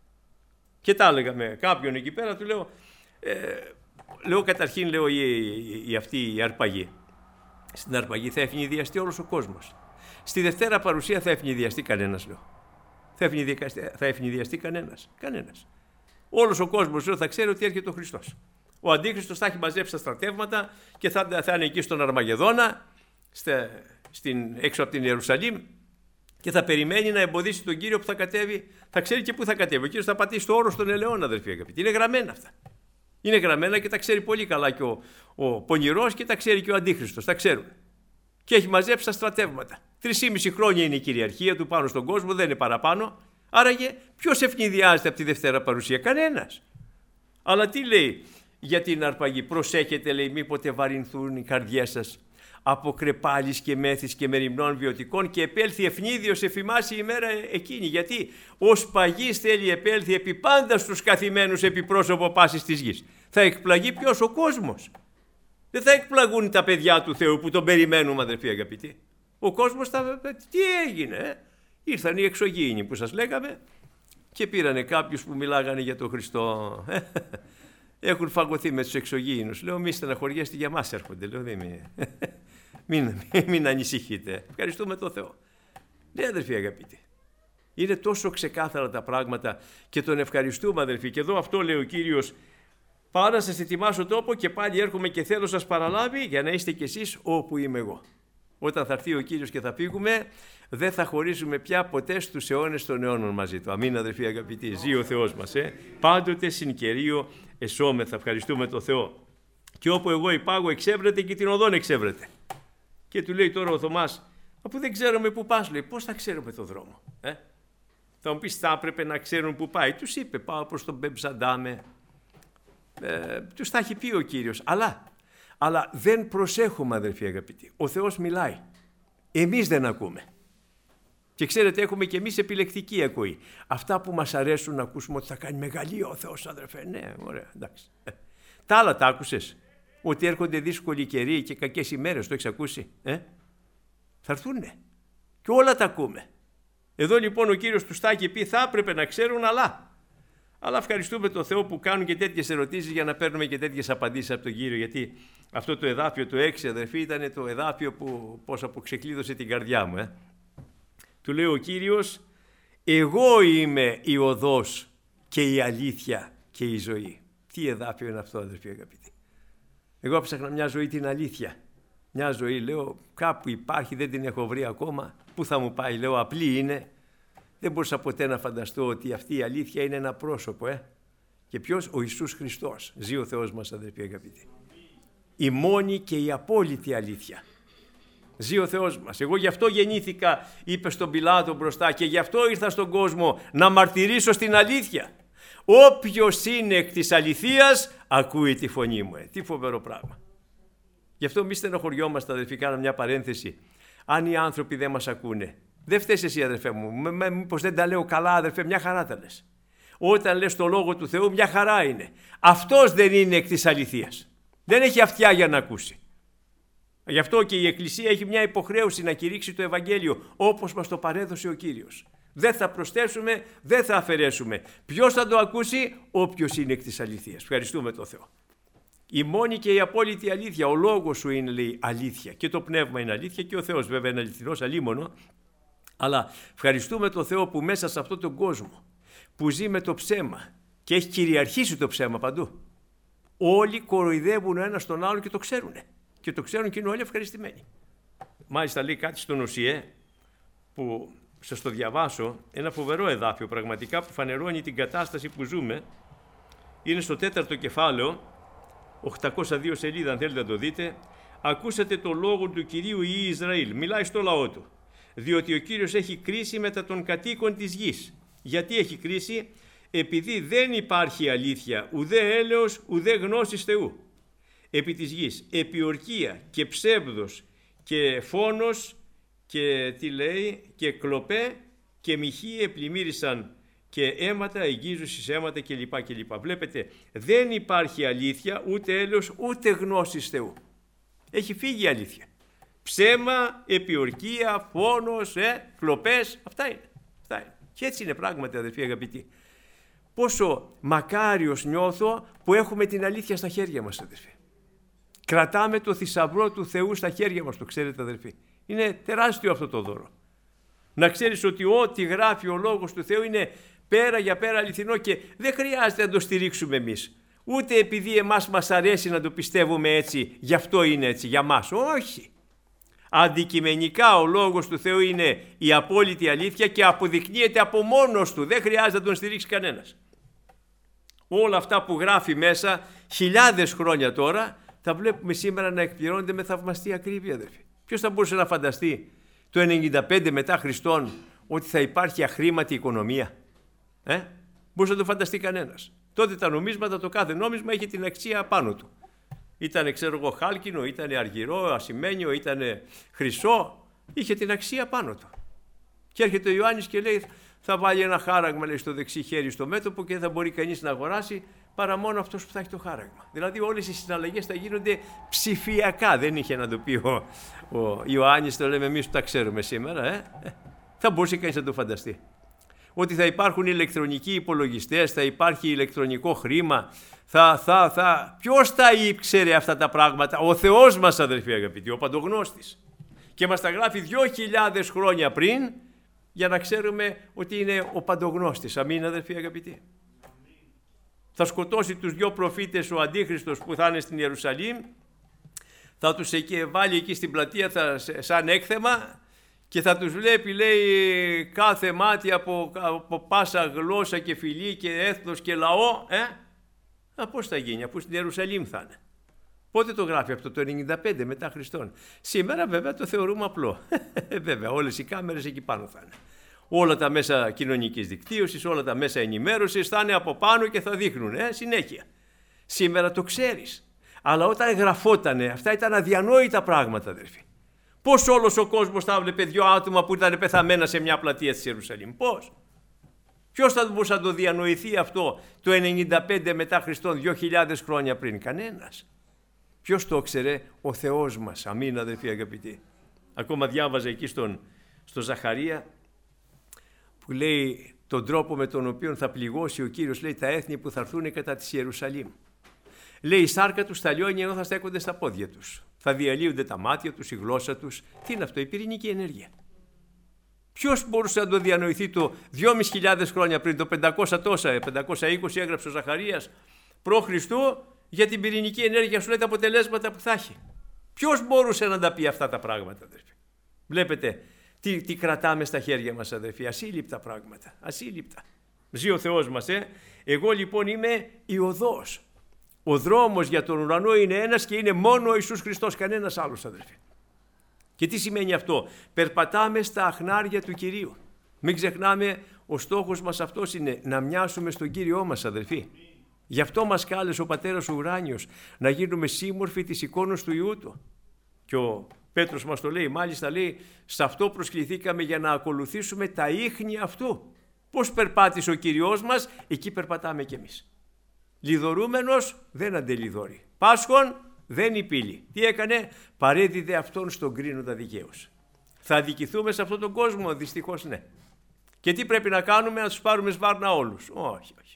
Και τα έλεγα με κάποιον εκεί πέρα, του λέω, ε, λέω καταρχήν, λέω, η, η, η, αυτή η αρπαγή. Στην αρπαγή θα ευνηδιαστεί όλος ο κόσμος. Στη Δευτέρα παρουσία θα ευνηδιαστεί κανένας, λέω. Θα ευνηδιαστεί, θα ευνηδιαστεί κανένας. Κανένας. Όλος ο κόσμος, λέω, θα ξέρει ότι έρχεται ο Χριστός. Ο Αντίχριστος θα έχει μαζέψει τα στρατεύματα και θα, θα είναι εκεί στον Αρμαγεδόνα, στα, στην, έξω από την Ιερουσαλήμ, και θα περιμένει να εμποδίσει τον Κύριο που θα κατέβει. Θα ξέρει και πού θα κατέβει. Ο Κύριος θα πατήσει το όρος των ελαιών, αδερφοί αγαπητοί. Είναι γραμμένα αυτά. Είναι γραμμένα και τα ξέρει πολύ καλά και ο, ο πονηρός και τα ξέρει και ο Αντίχριστος. Τα ξέρουν. Και έχει μαζέψει τα στρατεύματα. Τρεις χρόνια είναι η κυριαρχία του πάνω στον κόσμο, δεν είναι παραπάνω. Άραγε, ποιος ευνηδιάζεται από τη Δευτέρα παρουσία? Κανένας. Αλλά τι λέει για την αρπαγή? Προσέχετε, λέει, μήποτε βαρυνθούν οι καρδιές σας από κρεπάλης και μέθης και μεριμνών βιωτικών και επέλθει ευνίδιος εφημάσει η ημέρα εκείνη. Γιατί ως παγής θέλει επέλθει επί πάντα στους καθημένους επί πρόσωπο πάσης της γης. Θα εκπλαγεί ποιος? Ο κόσμος. Δεν θα εκπλαγούν τα παιδιά του Θεού που τον περιμένουμε, αδερφοί αγαπητοί. Ο κόσμος θα... Τι έγινε? Ε? Ήρθαν οι εξωγήινοι που σας λέγαμε και πήρανε κάποιους που μιλάγανε για τον Χριστό. Έχουν φαγωθεί με τους εξωγήινους. Λέω, μη στεναχωριέστε, για μας έρχονται. Λέω, δεν μην, μην, μην ανησυχείτε. Ευχαριστούμε τον Θεό. Ναι, αδερφοί αγαπητοί. Είναι τόσο ξεκάθαρα τα πράγματα και τον ευχαριστούμε, αδερφοί. Και εδώ αυτό λέει ο Κύριος. Πάω να σας ετοιμάσω τόπο και πάλι έρχομαι και θέλω σας παραλάβει για να είστε κι εσείς όπου είμαι εγώ. Όταν θα έρθει ο Κύριος και θα φύγουμε, δεν θα χωρίζουμε πια ποτέ στους αιώνες των αιώνων μαζί του. Αμήν, αδερφοί αγαπητοί. Ζει ο Θεός μας. Ε? Πάντοτε συν καιρίο εσώμεθα. Ευχαριστούμε τον Θεό. Και όπου εγώ υπάγω εξέβρεται και την οδόν εξέβρεται. Και του λέει τώρα ο Θωμάς, αφού δεν ξέρουμε πού πας, λέει, πώς θα ξέρουμε τον δρόμο? Ε? Θα μου πεις, θα έπρεπε να ξέρουν πού πάει. Τους είπε, πάω προς τον Μπεμψαντάμε. Ε, τους τα έχει πει ο Κύριος. Αλλά, αλλά δεν προσέχουμε, αδερφοί αγαπητοί. Ο Θεός μιλάει. Εμείς δεν ακούμε. Και ξέρετε, έχουμε και εμείς επιλεκτική ακοή. Αυτά που μας αρέσουν να ακούσουμε ότι θα κάνει μεγαλείο ο Θεός, αδερφέ. Ναι, ωραία, εντάξει. Τα άλλα τα άκουσες? Ότι έρχονται δύσκολοι καιροί και κακές ημέρες, το έχεις ακούσει? Ε? Θα έρθουνε. Και όλα τα ακούμε. Εδώ λοιπόν ο Κύριος τους τα έχει πει, θα έπρεπε να ξέρουν, αλλά... Αλλά ευχαριστούμε τον Θεό που κάνουν και τέτοιες ερωτήσεις για να παίρνουμε και τέτοιες απαντήσεις από τον Κύριο. Γιατί αυτό το εδάφιο, το έξι, αδερφοί, ήταν το εδάφιο που πώς αποξεκλείδωσε την καρδιά μου. Ε? Του λέει ο Κύριος, εγώ είμαι η οδός και η αλήθεια και η ζωή. Τι εδάφιο είναι αυτό, αδερφοί αγαπητοί? Εγώ ψάχνα μια ζωή την αλήθεια. Μια ζωή, λέω, κάπου υπάρχει, δεν την έχω βρει ακόμα. Πού θα μου πάει? Λέω, απλή είναι. Δεν μπορούσα ποτέ να φανταστώ ότι αυτή η αλήθεια είναι ένα πρόσωπο. Ε? Και ποιος? Ο Ιησούς Χριστός. Ζει ο Θεός μας, αδερφοί αγαπητοί. Η μόνη και η απόλυτη αλήθεια. Ζει ο Θεός μας. Εγώ γι' αυτό γεννήθηκα, είπε στον Πιλάτο μπροστά, και γι' αυτό ήρθα στον κόσμο να μαρτυρήσω στην αλήθεια. Όποιος είναι εκ της αληθείας ακούει τη φωνή μου. Ε, τι φοβερό πράγμα. Γι' αυτό μη στενοχωριόμαστε, αδερφοί, κάνω μια παρένθεση. Αν οι άνθρωποι δεν μας ακούνε, δεν φταίς εσύ, αδερφέ μου. Μήπως δεν τα λέω καλά, αδερφέ? Μια χαρά τα λες. Όταν λες το λόγο του Θεού, μια χαρά είναι. Αυτός δεν είναι εκ της αληθείας. Δεν έχει αυτιά για να ακούσει. Γι' αυτό και η Εκκλησία έχει μια υποχρέωση να κηρύξει το Ευαγγέλιο όπως μας το παρέδωσε ο Κύριος. Δεν θα προσθέσουμε, δεν θα αφαιρέσουμε. Ποιος θα το ακούσει? Όποιος είναι εκ της αληθείας. Ευχαριστούμε τον Θεό. Η μόνη και η απόλυτη αλήθεια. Ο λόγος σου είναι, λέει, αλήθεια. Και το πνεύμα είναι αλήθεια και ο Θεός βέβαια είναι αληθινός, αλίμονο. Αλλά ευχαριστούμε τον Θεό που μέσα σε αυτόν τον κόσμο που ζει με το ψέμα και έχει κυριαρχήσει το ψέμα παντού, όλοι κοροϊδεύουν ο ένας τον άλλον και το ξέρουν. Και το ξέρουν και είναι όλοι ευχαριστημένοι. Μάλιστα λέει κάτι στον Οσιέ που σας το διαβάσω, ένα φοβερό εδάφιο πραγματικά που φανερώνει την κατάσταση που ζούμε. Είναι στο τέταρτο κεφάλαιο, οκτακόσια δύο σελίδα αν θέλετε να το δείτε. Ακούσατε το λόγο του Κυρίου Υιή Ισραήλ. Μιλάει στο λαό του. Διότι ο Κύριος έχει κρίση μετά των κατοίκων της γης. Γιατί έχει κρίση? Επειδή δεν υπάρχει αλήθεια, ουδέ έλεος, ουδέ γνώσης Θεού. Επί της γης, επιορκία και ψεύδος και φόνος και τι λέει, και κλοπέ και μοιχοί επλημμύρισαν και αίματα, εγγίζουσης αίματα κλπ. κλπ. Βλέπετε, δεν υπάρχει αλήθεια, ούτε έλεος, ούτε γνώσης Θεού. Έχει φύγει η αλήθεια. Ψέμα, επιορκία, φόνος, ε, κλοπές, αυτά είναι. αυτά είναι. Και έτσι είναι πράγματι, αδελφοί αγαπητοί. Πόσο μακάριος νιώθω που έχουμε την αλήθεια στα χέρια μας, αδελφοί. Κρατάμε το θησαυρό του Θεού στα χέρια μας, το ξέρετε, αδελφοί. Είναι τεράστιο αυτό το δώρο. Να ξέρεις ότι ό,τι γράφει ο Λόγος του Θεού είναι πέρα για πέρα αληθινό και δεν χρειάζεται να το στηρίξουμε εμείς. Ούτε επειδή εμάς μας αρέσει να το πιστεύουμε έτσι, γι' αυτό είναι έτσι, για μας. Όχι. Αντικειμενικά ο Λόγος του Θεού είναι η απόλυτη αλήθεια και αποδεικνύεται από μόνος του. Δεν χρειάζεται να τον στηρίξει κανένας. Όλα αυτά που γράφει μέσα χιλιάδες χρόνια τώρα, τα βλέπουμε σήμερα να εκπληρώνονται με θαυμαστή ακρίβεια, αδερφοί. Ποιος θα μπορούσε να φανταστεί το ενενήντα πέντε μετά Χριστόν ότι θα υπάρχει αχρήματη οικονομία? Ε? Μπορούσε να το φανταστεί κανένας. Τότε τα νομίσματα, το κάθε νόμισμα είχε την αξία πάνω του. Ήτανε, ξέρω εγώ, χάλκινο, ήτανε αργυρό, ασημένιο, ήτανε χρυσό. Είχε την αξία πάνω του. Και έρχεται ο Ιωάννης και λέει, θα βάλει ένα χάραγμα, λέει, στο δεξί χέρι στο μέτωπο και δεν θα μπορεί κανείς να αγοράσει παρά μόνο αυτός που θα έχει το χάραγμα. Δηλαδή όλες οι συναλλαγές θα γίνονται ψηφιακά. Δεν είχε να το πει ο, ο Ιωάννης, το λέμε εμείς που τα ξέρουμε σήμερα. Ε? Θα μπορούσε κανείς να το φανταστεί. Ότι θα υπάρχουν ηλεκτρονικοί υπολογιστές, θα υπάρχει ηλεκτρονικό χρήμα, θα, θα, θα. Ποιος τα ήξερε αυτά τα πράγματα? Ο Θεός μας, αδελφοί αγαπητοί, ο Παντογνώστης. Και μας τα γράφει δύο χιλιάδες χρόνια πριν, για να ξέρουμε ότι είναι ο Παντογνώστης. Αμήν, αδελφοί αγαπητοί. Θα σκοτώσει τους δυο προφήτες ο Αντίχριστος που θα είναι στην Ιερουσαλήμ, θα τους βάλει εκεί στην πλατεία θα, σαν έκθεμα και θα τους βλέπει, λέει, κάθε μάτι από, από πάσα γλώσσα και φυλή και έθνος και λαό. Ε? Α, πώς θα γίνει, αφού στην Ιερουσαλήμ θα είναι? Πότε το γράφει αυτό? Το ενενήντα πέντε μετά Χριστόν. Σήμερα βέβαια το θεωρούμε απλό. Βέβαια όλες οι κάμερες εκεί πάνω θα είναι. Όλα τα μέσα κοινωνικής δικτύωσης, όλα τα μέσα ενημέρωσης θα είναι από πάνω και θα δείχνουν ε, συνέχεια. Σήμερα το ξέρεις. Αλλά όταν γραφότανε, αυτά ήταν αδιανόητα πράγματα, αδερφοί. Πώς όλος ο κόσμος θα έβλεπε δυο άτομα που ήταν πεθαμένα σε μια πλατεία της Ιερουσαλήμ? Πώς? Ποιος θα μπορούσε να το διανοηθεί αυτό το ενενήντα πέντε μετά Χριστόν, δύο χιλιάδες χρόνια πριν? Κανένας. Ποιος το ήξερε? Ο Θεός μας. Αμήν, αδερφοί αγαπητοί. Ακόμα διάβαζα εκεί στον, στο Ζαχαρία, που λέει τον τρόπο με τον οποίο θα πληγώσει ο Κύριος, λέει, τα έθνη που θα έρθουν κατά της Ιερουσαλήμ. Λέει, η σάρκα τους θα λιώνει ενώ θα στέκονται στα πόδια τους. Θα διαλύονται τα μάτια τους, η γλώσσα τους. Τι είναι αυτό? Η πυρηνική ενέργεια. Ποιος μπορούσε να το διανοηθεί το δυόμισι χιλιάδες χρόνια πριν, το πεντακόσια τόσα, πεντακόσια είκοσι έγραψε ο Ζαχαρίας προ Χριστού για την πυρηνική ενέργεια, σου λέει τα αποτελέσματα που θα έχει. Ποιος μπορούσε να τα πει αυτά τα πράγματα, αδερφοί? Βλέπετε τι, τι κρατάμε στα χέρια μας, αδερφοί? Ασύλληπτα πράγματα, ασύλληπτα. Ζει ο Θεός μας, ε. Εγώ λοιπόν είμαι η οδός. Ο δρόμος για τον ουρανό είναι ένας και είναι μόνο ο Ιησούς Χριστός, κανένας άλλος, αδερφοί. Και τι σημαίνει αυτό? Περπατάμε στα αχνάρια του Κυρίου. Μην ξεχνάμε, ο στόχος μας αυτός είναι να μοιάσουμε στον Κύριό μας, αδερφοί. Γι' αυτό μας κάλεσε ο Πατέρας ο Ουράνιος να γίνουμε σύμμορφοι της εικόνος του Υιού Του. Και ο Πέτρος μας το λέει, μάλιστα λέει, σε αυτό προσκληθήκαμε για να ακολουθήσουμε τα ίχνη αυτού. Πώς περπάτησε ο Κυριός μας, εκεί περπατάμε κι εμείς. Λιδωρούμενος δεν αντελιδώρει. Πάσχων δεν υπήλει. Τι έκανε? Παρέδιδε αυτόν στον κρίνοντα δικαίως. Θα αδικηθούμε σε αυτόν τον κόσμο? Δυστυχώς ναι. Και τι πρέπει να κάνουμε? Να τους πάρουμε σβάρνα όλους? Όχι, όχι.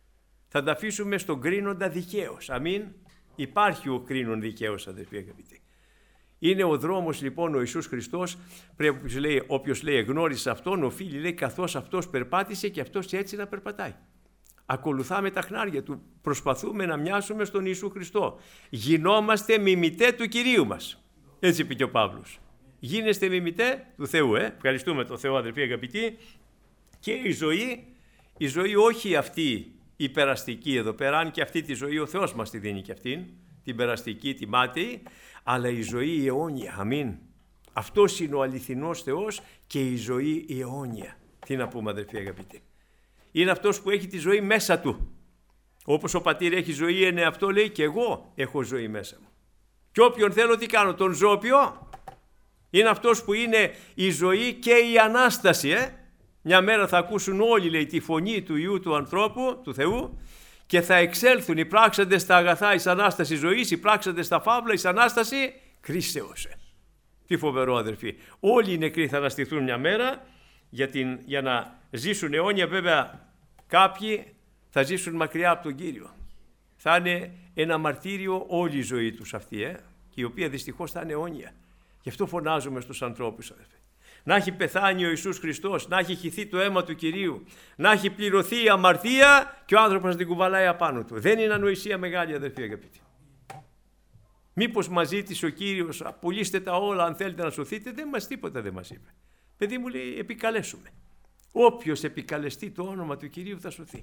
Θα τα αφήσουμε στον κρίνοντα δικαίως. Αμήν. Υπάρχει ο κρίνον δικαίως, αδερφοί αγαπητοί. Είναι ο δρόμος λοιπόν ο Ιησούς Χριστός. Πρέπει, λέει, όποιος λέει εγνώρισε αυτόν, οφείλει, λέει, καθώς αυτός περπάτησε και αυτός έτσι να περπατάει. Ακολουθάμε τα χνάρια του, προσπαθούμε να μοιάσουμε στον Ιησού Χριστό. Γινόμαστε μιμητέ του Κυρίου μας. Έτσι είπε και ο Παύλος. Γίνεστε μιμητέ του Θεού. Ε? Ευχαριστούμε τον Θεό, αδερφοί αγαπητοί. Και η ζωή, η ζωή όχι αυτή η περαστική εδώ πέρα, αν και αυτή τη ζωή ο Θεός μας τη δίνει και αυτήν, την περαστική, τη μάταιη, αλλά η ζωή η αιώνια. Αμήν. Αυτός είναι ο αληθινός Θεός και η ζωή η αιώνια. Τι να πούμε, αδερφοί αγαπητοί? Είναι αυτός που έχει τη ζωή μέσα του. Όπως ο πατήρ έχει ζωή εν εαυτό, λέει, και εγώ έχω ζωή μέσα μου. Και όποιον θέλω τι κάνω? Τον ζώπιο. Είναι αυτός που είναι η ζωή και η Ανάσταση. Ε? Μια μέρα θα ακούσουν όλοι, λέει, τη φωνή του Υιού του ανθρώπου, του Θεού, και θα εξέλθουν οι πράξαντες στα αγαθά εις Ανάσταση ζωής, οι πράξαντες στα φαύλα εις Ανάσταση κρίσεως. Ε? Τι φοβερό, αδερφοί. Όλοι οι νεκροί θα αναστηθούν μια μέρα για, την, για να ζήσουν αιώνια. Βέβαια κάποιοι θα ζήσουν μακριά από τον Κύριο. Θα είναι ένα μαρτύριο όλη η ζωή τους αυτή, ε? και η οποία δυστυχώς θα είναι αιώνια. Γι' αυτό φωνάζουμε στους ανθρώπους, αδερφοί. Να έχει πεθάνει ο Ιησούς Χριστός, να έχει χυθεί το αίμα του Κυρίου, να έχει πληρωθεί η αμαρτία και ο άνθρωπος να την κουβαλάει απάνω του. Δεν είναι ανοησία μεγάλη, αδερφοί αγαπητοί? Μήπως μας ζήτησε ο Κύριος, πουλήστε τα όλα αν θέλετε να σωθείτε? Δεν μας τίποτα δεν μας είπε. Παιδί μου, λέει, επικαλέσουμε. Όποιος επικαλεστεί το όνομα του Κυρίου θα σωθεί.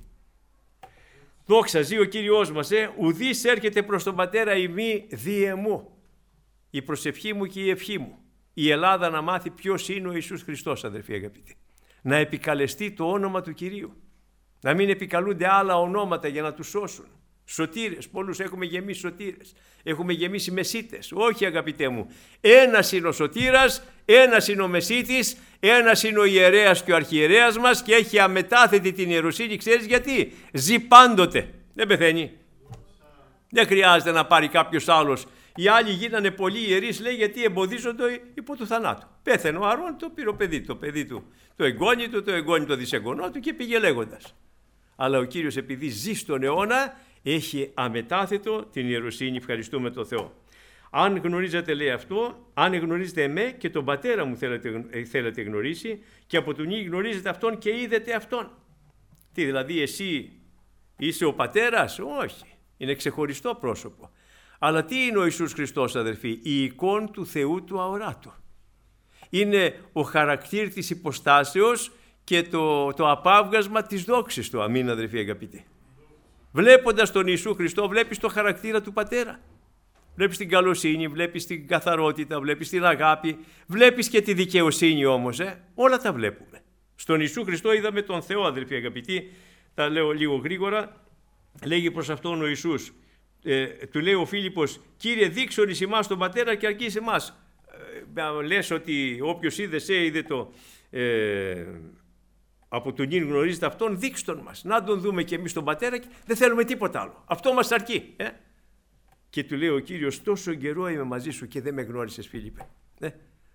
Δόξα ζει ο Κύριος μας, ε, ουδής έρχεται προς τον Πατέρα ημί διεμού. Η προσευχή μου και η ευχή μου. Η Ελλάδα να μάθει ποιος είναι ο Ιησούς Χριστός, αδερφοί αγαπητοί. Να επικαλεστεί το όνομα του Κυρίου. Να μην επικαλούνται άλλα ονόματα για να τους σώσουν. Σωτήρες, πολλούς έχουμε γεμίσει σωτήρες. Έχουμε γεμίσει μεσίτες. Όχι, αγαπητέ μου. Ένας είναι ο σωτήρας, ένας είναι ο μεσίτης, ένας είναι ο ιερέας και ο αρχιερέας μας και έχει αμετάθετη την ιεροσύνη. Ξέρεις γιατί? Ζει πάντοτε. Δεν πεθαίνει. Δεν χρειάζεται να πάρει κάποιος άλλος. Οι άλλοι γίνανε πολύ ιερείς, λέει, γιατί εμποδίζονται υπό του θανάτου. Πέθανε ο Αρών, το πήρε ο παιδί, το παιδί του, το εγγόνι του, το εγγόνι το δισεγγονό του και πήγε λέγοντας. Αλλά ο Κύριος, επειδή ζει στον αιώνα, έχει αμετάθετο την ιεροσύνη. Ευχαριστούμε τον Θεό. Αν γνωρίζετε, λέει αυτό, αν γνωρίζετε εμέ και τον πατέρα μου θέλετε, θέλετε γνωρίσει, και από τον Υ γνωρίζετε αυτόν και είδετε αυτόν. Τι δηλαδή, εσύ είσαι ο πατέρας? Όχι, είναι ξεχωριστό πρόσωπο. Αλλά τι είναι ο Ιησούς Χριστός, αδερφοί? Η εικόνα του Θεού του αοράτου. Είναι ο χαρακτήρ της υποστάσεως και το, το απάβγασμα της δόξης του. Αμήν, αδερφοί αγαπητοί. Βλέποντας τον Ιησού Χριστό, βλέπεις το χαρακτήρα του Πατέρα. Βλέπεις την καλοσύνη, βλέπεις την καθαρότητα, βλέπεις την αγάπη, βλέπεις και τη δικαιοσύνη όμως. Ε? Όλα τα βλέπουμε. Στον Ιησού Χριστό είδαμε τον Θεό, αδερφοί αγαπητοί. Τα λέω λίγο γρήγορα. Λέγει προς αυτόν ο Ιησούς, ε, του λέει ο Φίλιππος, Κύριε, δείξον εις εμάς τον Πατέρα και αρκείς εμάς. Ε, λες ότι όποιος είδε σε είδε το... Ε, από τον Υ γνωρίζετε αυτόν, δείξτε τον μας. Να τον δούμε και εμείς τον Πατέρα και δεν θέλουμε τίποτα άλλο. Αυτό μας αρκεί. Ε? Και του λέει ο Κύριος, τόσο καιρό είμαι μαζί σου και δεν με γνώρισες, Φίλιππε. Ε?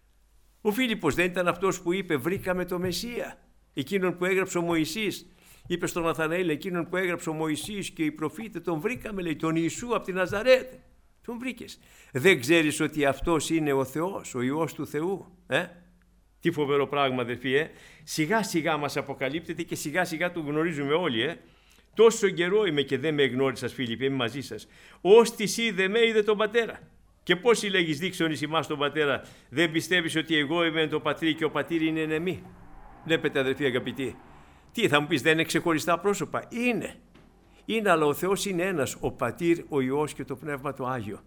Ο Φίλιππος δεν ήταν αυτός που είπε, βρήκαμε το Μεσσία. Εκείνον που έγραψε ο Μωυσής. Είπε στον Ναθαναήλ, εκείνον που έγραψε ο Μωυσής και οι προφήτες, τον βρήκαμε, λέει, τον Ιησού από τη Ναζαρέτ. Τον βρήκες. Δεν ξέρεις ότι αυτός είναι ο Θεός, ο Υιός του Θεού. Ε? Τι φοβερό πράγμα, αδερφοί, ε? Σιγά σιγά μας αποκαλύπτεται και σιγά σιγά τον γνωρίζουμε όλοι. Ε? Τόσο καιρό είμαι και δεν με εγνώρισας, Φίλιππε, είμαι μαζί σας. Ως της είδε με είδε τον Πατέρα. Και πώς λέγεις δείξον εις ημάς τον Πατέρα? Δεν πιστεύεις ότι εγώ είμαι το Πατρί και ο Πατήρ είναι εν εμεί? Βλέπετε, αδερφοί αγαπητοί. Τι θα μου πεις, δεν είναι ξεχωριστά πρόσωπα? Είναι. Είναι, αλλά ο Θεός είναι ένας, ο Πατήρ, ο Υιός και το Πνεύμα το Άγιο.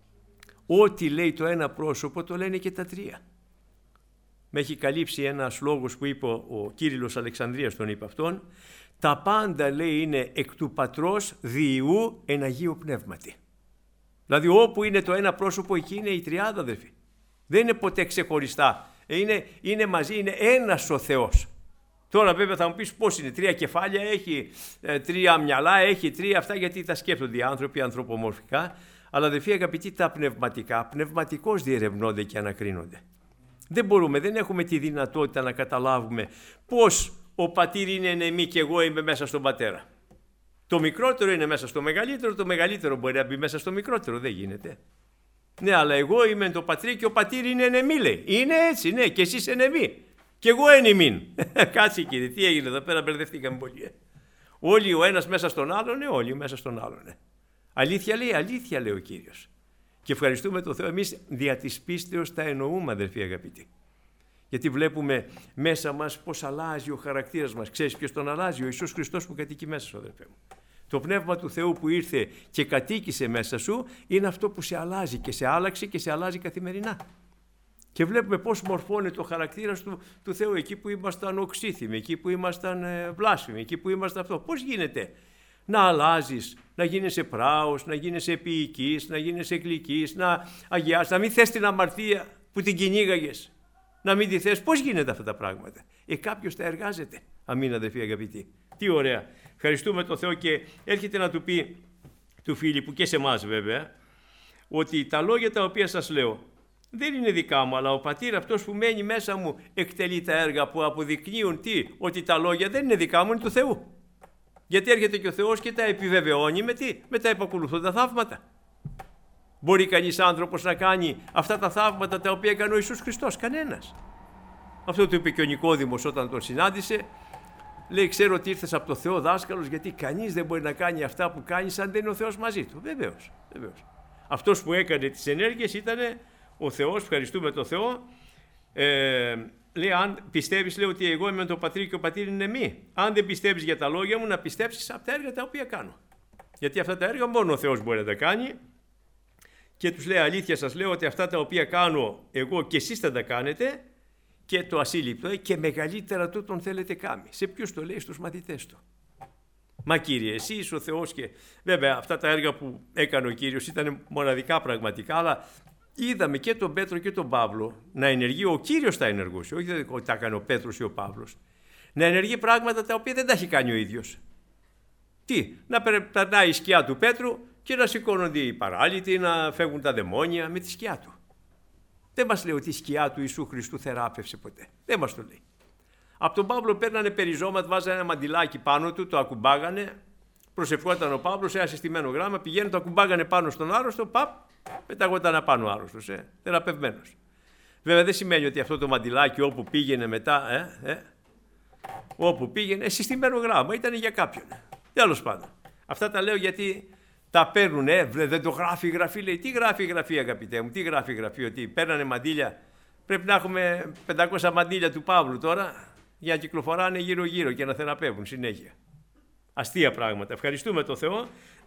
Ό,τι λέει το ένα πρόσωπο το λένε και τα τρία. Με έχει καλύψει ένας λόγος που είπε ο Κύριλλος Αλεξανδρίας, τον είπε αυτόν. Τα πάντα, λέει, είναι εκ του Πατρός Διού εν Αγίου Πνεύματι. Δηλαδή όπου είναι το ένα πρόσωπο, εκεί είναι η τριάδα, αδερφοί. Δεν είναι ποτέ ξεχωριστά. Είναι, είναι μαζί, είναι ένας ο Θεός. Τώρα βέβαια θα μου πεις πώς είναι, τρία κεφάλια έχει, ε, τρία μυαλά έχει, τρία αυτά, γιατί τα σκέφτονται οι άνθρωποι ανθρωπομορφικά. Αλλά, αδερφοί αγαπητοί, τα πνευματικά, πνευματικώς διερευνώνται και ανακρίνονται. Δεν μπορούμε, δεν έχουμε τη δυνατότητα να καταλάβουμε πώς ο Πατήρ είναι εν εμεί και εγώ είμαι μέσα στον Πατέρα. Το μικρότερο είναι μέσα στο μεγαλύτερο, το μεγαλύτερο μπορεί να μπει μέσα στο μικρότερο, δεν γίνεται. Ναι, αλλά εγώ είμαι το Πατρί και ο Πατήρ είναι εν εμεί, λέει. Είναι έτσι, ναι, και εσείς εν εμεί. Και εγώ εν ημίν. Κάτσε, κύριε, τι έγινε εδώ πέρα, μπερδευτήκαμε πολύ. Ε. Όλοι ο ένας μέσα στον άλλον, ναι, όλοι μέσα στον άλλον. Ναι. Αλήθεια λέει, αλήθεια λέει ο Κύριος. Και ευχαριστούμε τον Θεό, εμείς δια της πίστεως τα εννοούμε, αδερφοί αγαπητοί. Γιατί βλέπουμε μέσα μας πώς αλλάζει ο χαρακτήρας μας. Ξέρεις ποιος τον αλλάζει? Ο Ιησούς Χριστός που κατοικεί μέσα σου, αδερφέ μου. Το Πνεύμα του Θεού που ήρθε και κατοίκησε μέσα σου είναι αυτό που σε αλλάζει και σε άλλαξε και σε αλλάζει καθημερινά. Και βλέπουμε πώς μορφώνεται ο χαρακτήρας του, του Θεού εκεί που ήμασταν οξύθυμοι, εκεί που ήμασταν ε, βλάσφημοι, εκεί που ήμασταν αυτό. Πώς γίνεται να αλλάζεις, να γίνεσαι πράος, να γίνεσαι επίοικης, να γίνεσαι γλυκής, να αγιάσεις, να μην θες την αμαρτία που την κυνήγαγες, να μην τη θες? Πώς γίνεται αυτά τα πράγματα? Ε, κάποιος τα εργάζεται. Αμήν, αδερφοί αγαπητοί. Τι ωραία. Ευχαριστούμε τον Θεό και έρχεται να του πει του Φίλιππου και σε εμάς βέβαια, ότι τα λόγια τα οποία σας λέω δεν είναι δικά μου, αλλά ο Πατήρ αυτός που μένει μέσα μου εκτελεί τα έργα που αποδεικνύουν τι? Ότι τα λόγια δεν είναι δικά μου, είναι του Θεού. Γιατί έρχεται και ο Θεός και τα επιβεβαιώνει με τι? Με τα επακολουθώντα θαύματα. Μπορεί κανείς άνθρωπος να κάνει αυτά τα θαύματα τα οποία έκανε ο Ιησούς Χριστός? Κανένας. Αυτό το είπε και ο Νικόδημος όταν τον συνάντησε. Λέει, ξέρω ότι ήρθες από το Θεό δάσκαλος, γιατί κανείς δεν μπορεί να κάνει αυτά που κάνεις αν δεν είναι ο Θεός μαζί του. Βεβαίως, βεβαίως. Αυτός που έκανε τις ενέργειες ήταν ο Θεός, ευχαριστούμε τον Θεό. Ε, λέει, αν πιστεύεις, λέει, ότι εγώ είμαι το Πατρί και ο Πατήρ είναι εμεί. Αν δεν πιστεύεις για τα λόγια μου, να πιστέψεις από τα έργα τα οποία κάνω. Γιατί αυτά τα έργα μόνο ο Θεός μπορεί να τα κάνει. Και τους λέει, αλήθεια σας λέω ότι αυτά τα οποία κάνω εγώ και εσείς θα τα κάνετε, και το ασύλληπτο, και μεγαλύτερα τούτον θέλετε κάμει. Σε ποιους το λέει? Στους μαθητές του. Μα Κύριε, εσύ είσαι ο Θεός. Και βέβαια αυτά τα έργα που έκανε ο Κύριος ήταν μοναδικά πραγματικά, αλλά είδαμε και τον Πέτρο και τον Παύλο να ενεργεί. Ο Κύριος τα ενεργούσε, όχι ότι τα έκανε ο Πέτρος ή ο Παύλος. Να ενεργεί πράγματα τα οποία δεν τα έχει κάνει ο ίδιος. Τι, να περνάει η σκιά του Πέτρου και να σηκώνονται οι παράλυτοι, να φεύγουν τα δαιμόνια με τη σκιά του. Δεν μας λέει ότι η σκιά του Ιησού Χριστού θεράπευσε ποτέ. Δεν μας το λέει. Από τον Παύλο παίρνανε περιζώματα, βάζανε ένα μαντιλάκι πάνω του, το ακουμπάγανε, προσευχόταν ο Παύλος, ένα συστημένο γράμμα, πηγαίνουν, το ακουμπάγανε πάνω στον άρρωστο, παπ, πεταγόταν απάνω άρρωστος, ε, θεραπευμένος. Βέβαια δεν σημαίνει ότι αυτό το μαντιλάκι όπου πήγαινε μετά, ε, ε, όπου πήγαινε, συστημένο γράμμα, ήταν για κάποιον. Τέλος πάντων. Αυτά τα λέω γιατί τα παίρνουν, ε, δεν το γράφει η γραφή, λέει. Τι γράφει η γραφή, αγαπητέ μου, τι γράφει η γραφή, ότι παίρνανε μαντίλια. Πρέπει να έχουμε πεντακόσια μαντίλια του Παύλου τώρα για να κυκλοφοράνε γύρω-γύρω και να θεραπεύουν συνέχεια. Αστεία πράγματα. Ευχαριστούμε τον Θεό.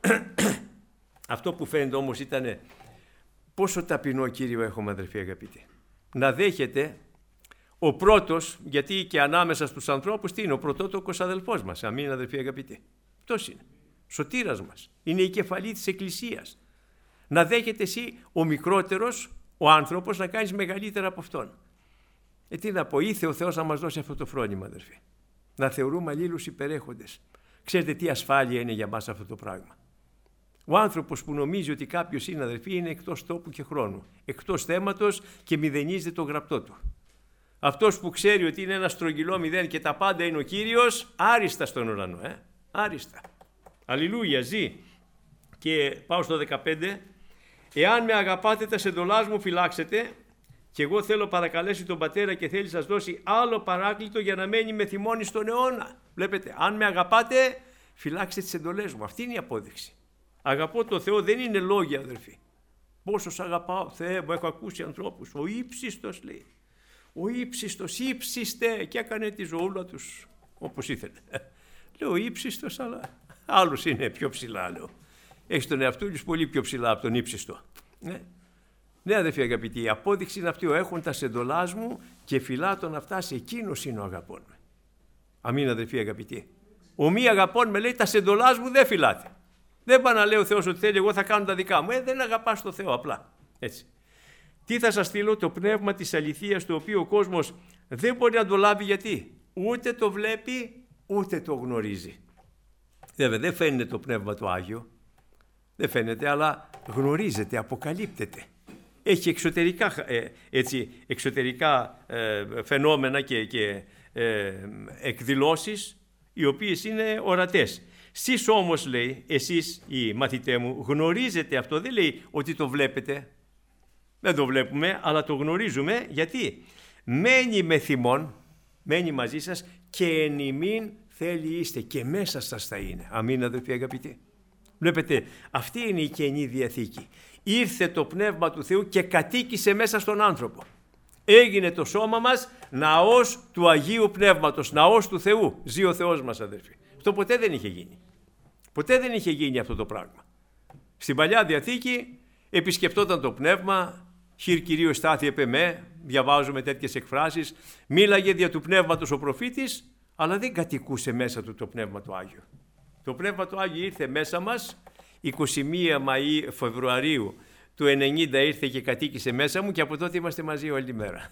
Αυτό που φαίνεται όμως ήταν πόσο ταπεινό Κύριο έχουμε, αδερφοί αγαπητοί. Να δέχεται ο πρώτος, γιατί και ανάμεσα στους ανθρώπους τι είναι, ο πρωτότοκος αδελφός μας. Αμήν, αδερφοί αγαπητοί. Αυτός είναι. Σωτήρας μας. Είναι η κεφαλή της Εκκλησίας. Να δέχεται εσύ ο μικρότερος, ο άνθρωπος, να κάνεις μεγαλύτερα από αυτόν. Ε, τι να πω, ήθε ο Θεός να μας δώσει αυτό το φρόνημα, αδερφοί. Να θεωρούμε αλλήλους υπερέχοντες. Ξέρετε τι ασφάλεια είναι για μας αυτό το πράγμα. Ο άνθρωπος που νομίζει ότι κάποιος είναι, αδερφοί, είναι εκτός τόπου και χρόνου, εκτός θέματος και μηδενίζεται το γραπτό του. Αυτός που ξέρει ότι είναι ένα στρογγυλό μηδέν και τα πάντα είναι ο Κύριος, άριστα στον ουρανό, ε, άριστα. Αλληλούια, ζει. Και πάω στο δεκαπέντε. Εάν με αγαπάτε τα εντολάς μου φυλάξετε, και εγώ θέλω παρακαλέσει τον Πατέρα και θέλει σας δώσει άλλο παράκλητο για να μένει με θυμώνει στον αιώνα. Βλέπετε, αν με αγαπάτε, φυλάξτε τις εντολές μου. Αυτή είναι η απόδειξη. Αγαπώ τον Θεό, δεν είναι λόγια, αδερφοί. Πόσο σ' αγαπάω, Θεέ μου, έχω ακούσει ανθρώπους. Ο ύψιστος, λέει. Ο ύψιστος, ύψιστε, και έκανε τη ζωούλα τους όπως ήθελε. Λέω ύψιστος, αλλά άλλος είναι πιο ψηλά, λέω. Έχει τον εαυτό του πολύ πιο ψηλά από τον ύψιστο. Ναι. Ναι, αδερφοί αγαπητοί, η απόδειξη είναι αυτή: ο έχοντας εντολάς μου και φυλάτων να φτάσει, εκείνος είναι ο αγαπών με. Αμήν, αδερφοί αγαπητοί. Ο μη αγαπών με, λέει, τα εντολάς μου δεν φυλάται. Δεν πάει να λέει ο Θεός ότι θέλει, εγώ θα κάνω τα δικά μου. Ε, δεν αγαπάς το Θεό, απλά. Έτσι. Τι θα σας στείλω? Το πνεύμα της αληθείας, το οποίο ο κόσμος δεν μπορεί να το λάβει. Γιατί? Ούτε το βλέπει, ούτε το γνωρίζει. Βέβαια, δεν φαίνεται το πνεύμα το Άγιο. Δεν φαίνεται, αλλά γνωρίζεται, αποκαλύπτεται. Έχει εξωτερικά, ε, έτσι, εξωτερικά ε, φαινόμενα και, και ε, εκδηλώσεις, οι οποίες είναι ορατές. Σεις όμως, λέει, εσείς οι μαθητέ μου, γνωρίζετε αυτό. Δεν λέει ότι το βλέπετε. Δεν το βλέπουμε, αλλά το γνωρίζουμε. Γιατί? Μένει με θυμόν, μένει μαζί σας και εν ημίν θέλει είστε, και μέσα σας θα είναι. Αμήν, αδελφοί αγαπητοί. Βλέπετε, αυτή είναι η Καινή Διαθήκη. Ήρθε το Πνεύμα του Θεού και κατοίκησε μέσα στον άνθρωπο. Έγινε το σώμα μας ναός του Αγίου Πνεύματος, ναός του Θεού. Ζει ο Θεός μας, αδελφοί. Αυτό ποτέ δεν είχε γίνει. Ποτέ δεν είχε γίνει αυτό το πράγμα. Στην Παλιά Διαθήκη επισκεπτόταν το Πνεύμα, χειρ Κυρίου στάθη επ' εμέ, διαβάζουμε τέτοιες εκφράσεις, μίλαγε δια του Πνεύματος ο προφήτης, αλλά δεν κατοικούσε μέσα του το Πνεύμα του Άγιο. Το Πνεύμα του Άγιο ήρθε μέσα μας, εικοστή πρώτη Μαΐου, Φεβρουαρίου του ενενήντα ήρθε και κατοίκησε μέσα μου, και από τότε είμαστε μαζί όλη τη μέρα.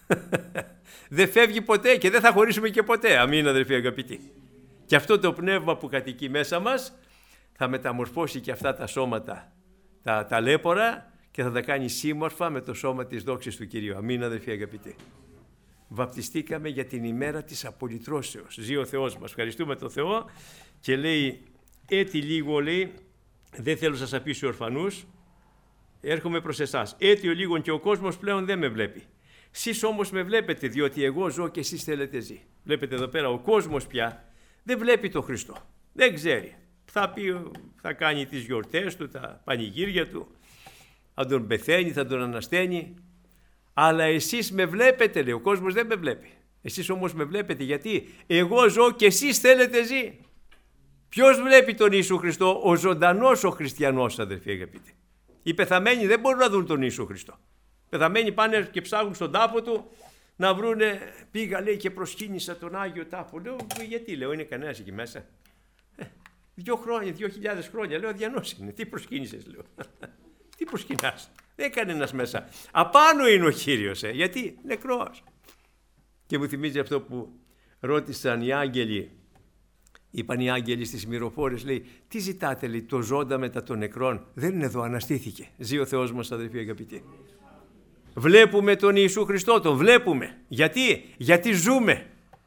Δεν φεύγει ποτέ και δεν θα χωρίσουμε και ποτέ. Αμήν, αδελφοί αγαπητοί. Και αυτό το Πνεύμα που κατοικεί μέσα μας θα μεταμορφώσει και αυτά τα σώματα, τα ταλέπορα, και θα τα κάνει σύμμορφα με το σώμα της δόξης του Κυρίου. Αμήν, αδελφοί αγαπητοί. Βαπτιστήκαμε για την ημέρα της απολυτρώσεως. Ζει ο Θεός μας. Ευχαριστούμε τον Θεό. Και λέει, έτι λίγο, λέει, δεν θέλω σας αφήσω ορφανούς, έρχομαι προς εσάς. Έτι ο λίγον και ο κόσμος πλέον δεν με βλέπει. Σεις όμως με βλέπετε, διότι εγώ ζω και εσείς θέλετε ζει. Βλέπετε εδώ πέρα, ο κόσμος πια δεν βλέπει τον Χριστό. Δεν ξέρει. Θα πει, θα κάνει τις γιορτές του, τα πανηγύρια του, θα τον πεθαίνει, θα τον ανασταίνει. Αλλά εσείς με βλέπετε, λέει, ο κόσμος δεν με βλέπει. Εσείς όμως με βλέπετε, γιατί εγώ ζω και εσείς θέλετε ζει. Ποιος βλέπει τον Ιησού Χριστό? Ο ζωντανός ο χριστιανός, αδελφοί αγαπητοί. Οι πεθαμένοι δεν μπορούν να δουν τον Ιησού Χριστό. Οι πεθαμένοι πάνε και ψάχνουν στον τάφο του να βρούνε, πήγα, λέει, και προσκύνησα τον Άγιο Τάφο. Λέω, γιατί, λέω, είναι κανένας εκεί μέσα? Ε, Δύο χρόνια, δύο χιλιάδες χρόνια. Λέω αδιανός είναι. Τι προσκύνησες, λέω. Τι προσκυνάς. Δεν έκανε ένας μέσα. Απάνω είναι ο Κύριος, ε. Γιατί νεκρός. Και μου θυμίζει αυτό που ρώτησαν οι άγγελοι. Είπαν οι άγγελοι στις μυροφόρες, λέει, τι ζητάτε, λέει, το ζώντα μετά των νεκρών. Δεν είναι εδώ, αναστήθηκε. Ζει ο Θεός μας, αδελφοί αγαπητοί. Βλέπουμε τον Ιησού Χριστό, τον βλέπουμε. Γιατί, γιατί ζούμε.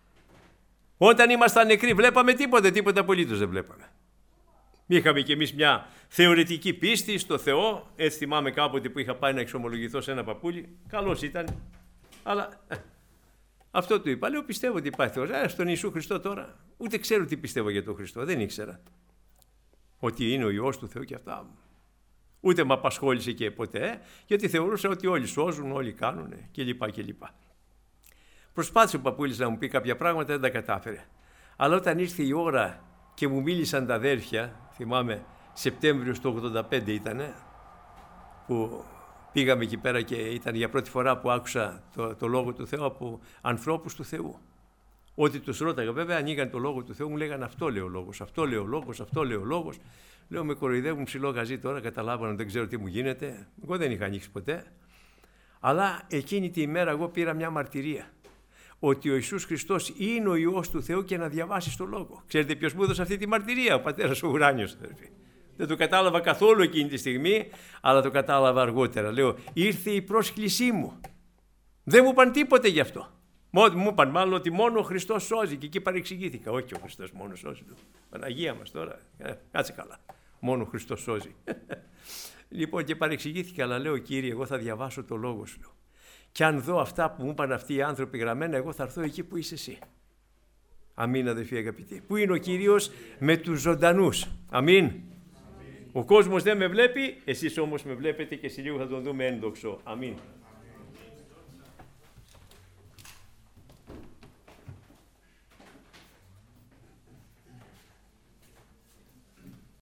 Όταν ήμασταν νεκροί βλέπαμε τίποτα, τίποτα απολύτως δεν βλέπαμε. Είχαμε κι εμείς μια θεωρητική πίστη στο Θεό. Έτσι θυμάμαι κάποτε που είχα πάει να εξομολογηθώ σε ένα παππούλι. Καλός ήταν, αλλά ε, αυτό του είπα. Λέω πιστεύω ότι υπάρχει Θεός. Ε, στον Ιησού Χριστό τώρα. Ούτε ξέρω τι πιστεύω για τον Χριστό. Δεν ήξερα ότι είναι ο Υιός του Θεού και αυτά. Ούτε με απασχόλησε και ποτέ, ε, γιατί θεωρούσα ότι όλοι σώζουν, όλοι κάνουν κλπ. κλπ. Προσπάθησε ο παππούλης να μου πει κάποια πράγματα, δεν τα κατάφερε. Αλλά όταν ήρθε η ώρα και μου μίλησαν τα αδέρφια, θυμάμαι Σεπτέμβριος του ογδόντα πέντε ήτανε, που πήγαμε εκεί πέρα και ήταν για πρώτη φορά που άκουσα το, το Λόγο του Θεού από ανθρώπους του Θεού. Ό,τι τους ρώταγα βέβαια, ανοίγαν το Λόγο του Θεού, μου λέγανε αυτό λέει ο Λόγος, αυτό λέει ο Λόγος, αυτό λέει ο Λόγος. Λέω με κοροϊδεύουν ψηλό γαζί τώρα, καταλάβανα, δεν ξέρω τι μου γίνεται. Εγώ δεν είχα ανοίξει ποτέ. Αλλά εκείνη τη ημέρα εγώ πήρα μια μαρτυρία. Ότι ο Ιησούς Χριστός είναι ο Υιός του Θεού και να διαβάσεις το Λόγο. Ξέρετε ποιος μου έδωσε αυτή τη μαρτυρία? Ο πατέρας ο ουράνιος, αδερφοί. Δεν το κατάλαβα καθόλου εκείνη τη στιγμή, αλλά το κατάλαβα αργότερα. Λέω, ήρθε η πρόσκλησή μου. Δεν μου είπαν τίποτε γι' αυτό. Μου είπαν μάλλον ότι μόνο ο Χριστός σώζει και εκεί παρεξηγήθηκα. Όχι ο Χριστός μόνο σώζει. Παναγία μας τώρα, ε, κάτσε καλά. Μόνο ο Χριστός σώζει. Λοιπόν και παρεξηγήθηκα, αλλά λέω Κύριε, εγώ θα διαβάσω το Λόγο σου. Και αν δω αυτά που μου είπαν αυτοί οι άνθρωποι γραμμένα, εγώ θα έρθω εκεί που είσαι εσύ. Αμήν, αδελφοί αγαπητοί. Πού είναι ο Κύριος? Με τους ζωντανούς. Αμήν. Ο κόσμος δεν με βλέπει, εσείς όμως με βλέπετε και σε λίγο θα τον δούμε ένδοξο. Αμήν.